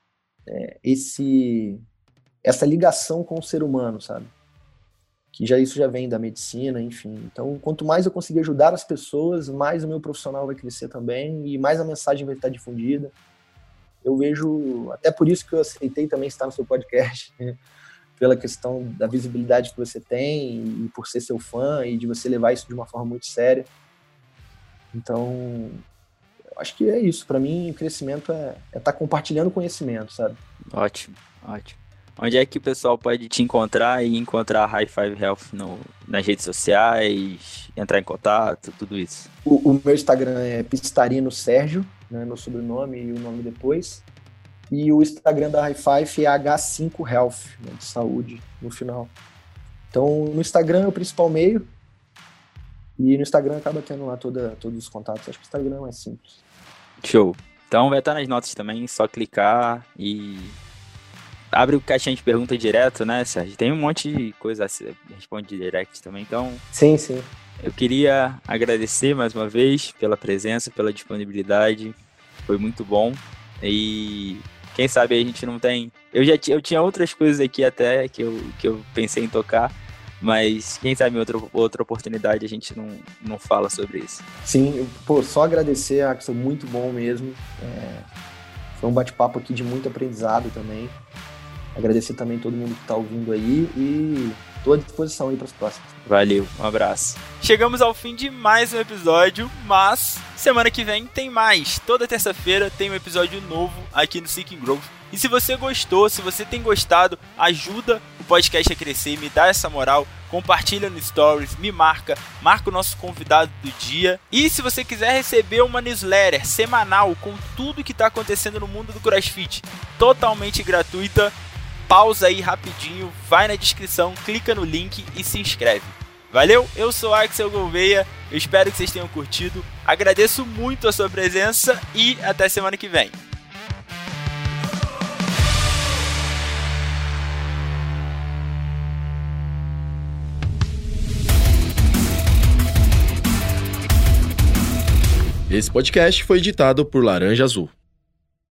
essa ligação com o ser humano, sabe? Que isso já vem da medicina, enfim. Então, quanto mais eu conseguir ajudar as pessoas, mais o meu profissional vai crescer também e mais a mensagem vai estar difundida. Eu vejo, até por isso que eu aceitei também estar no seu podcast, pela questão da visibilidade que você tem e por ser seu fã e de você levar isso de uma forma muito séria. Então, eu acho que é isso. Para mim, o crescimento é estar compartilhando conhecimento, sabe? Ótimo, ótimo. Onde é que o pessoal pode te encontrar e encontrar a High Five Health nas redes sociais, entrar em contato, tudo isso? O meu Instagram é Pistarino Sérgio, né, meu sobrenome e o nome depois. E o Instagram da High Five é H5 Health, né, de saúde, no final. Então, no Instagram é o principal meio. E no Instagram acaba tendo lá todos os contatos. Acho que o Instagram é mais simples. Show. Então vai estar nas notas também, só clicar e... Abre o caixinha de pergunta direto, né, Sérgio? Tem um monte de coisa, responde direct também, então... Sim, sim. Eu queria agradecer mais uma vez pela presença, pela disponibilidade. Foi muito bom. E quem sabe a gente não tem... Eu tinha outras coisas aqui até que eu pensei em tocar, mas quem sabe em outra oportunidade a gente não fala sobre isso. Sim, só agradecer, Axel, muito bom mesmo. Foi um bate-papo aqui de muito aprendizado também. Agradecer também todo mundo que está ouvindo aí e estou à disposição aí para as próximas. Valeu, um abraço. Chegamos ao fim de mais um episódio, mas semana que vem tem mais. Toda terça-feira tem um episódio novo aqui no Seeking Growth. E se você gostou, se você tem gostado, ajuda o podcast a crescer, me dá essa moral, compartilha no Stories, me marca o nosso convidado do dia. E se você quiser receber uma newsletter semanal com tudo que está acontecendo no mundo do CrossFit, totalmente gratuita, pausa aí rapidinho, vai na descrição, clica no link e se inscreve. Valeu? Eu sou Axel Gouveia, eu espero que vocês tenham curtido, agradeço muito a sua presença e até semana que vem. Esse podcast foi editado por Laranja Azul.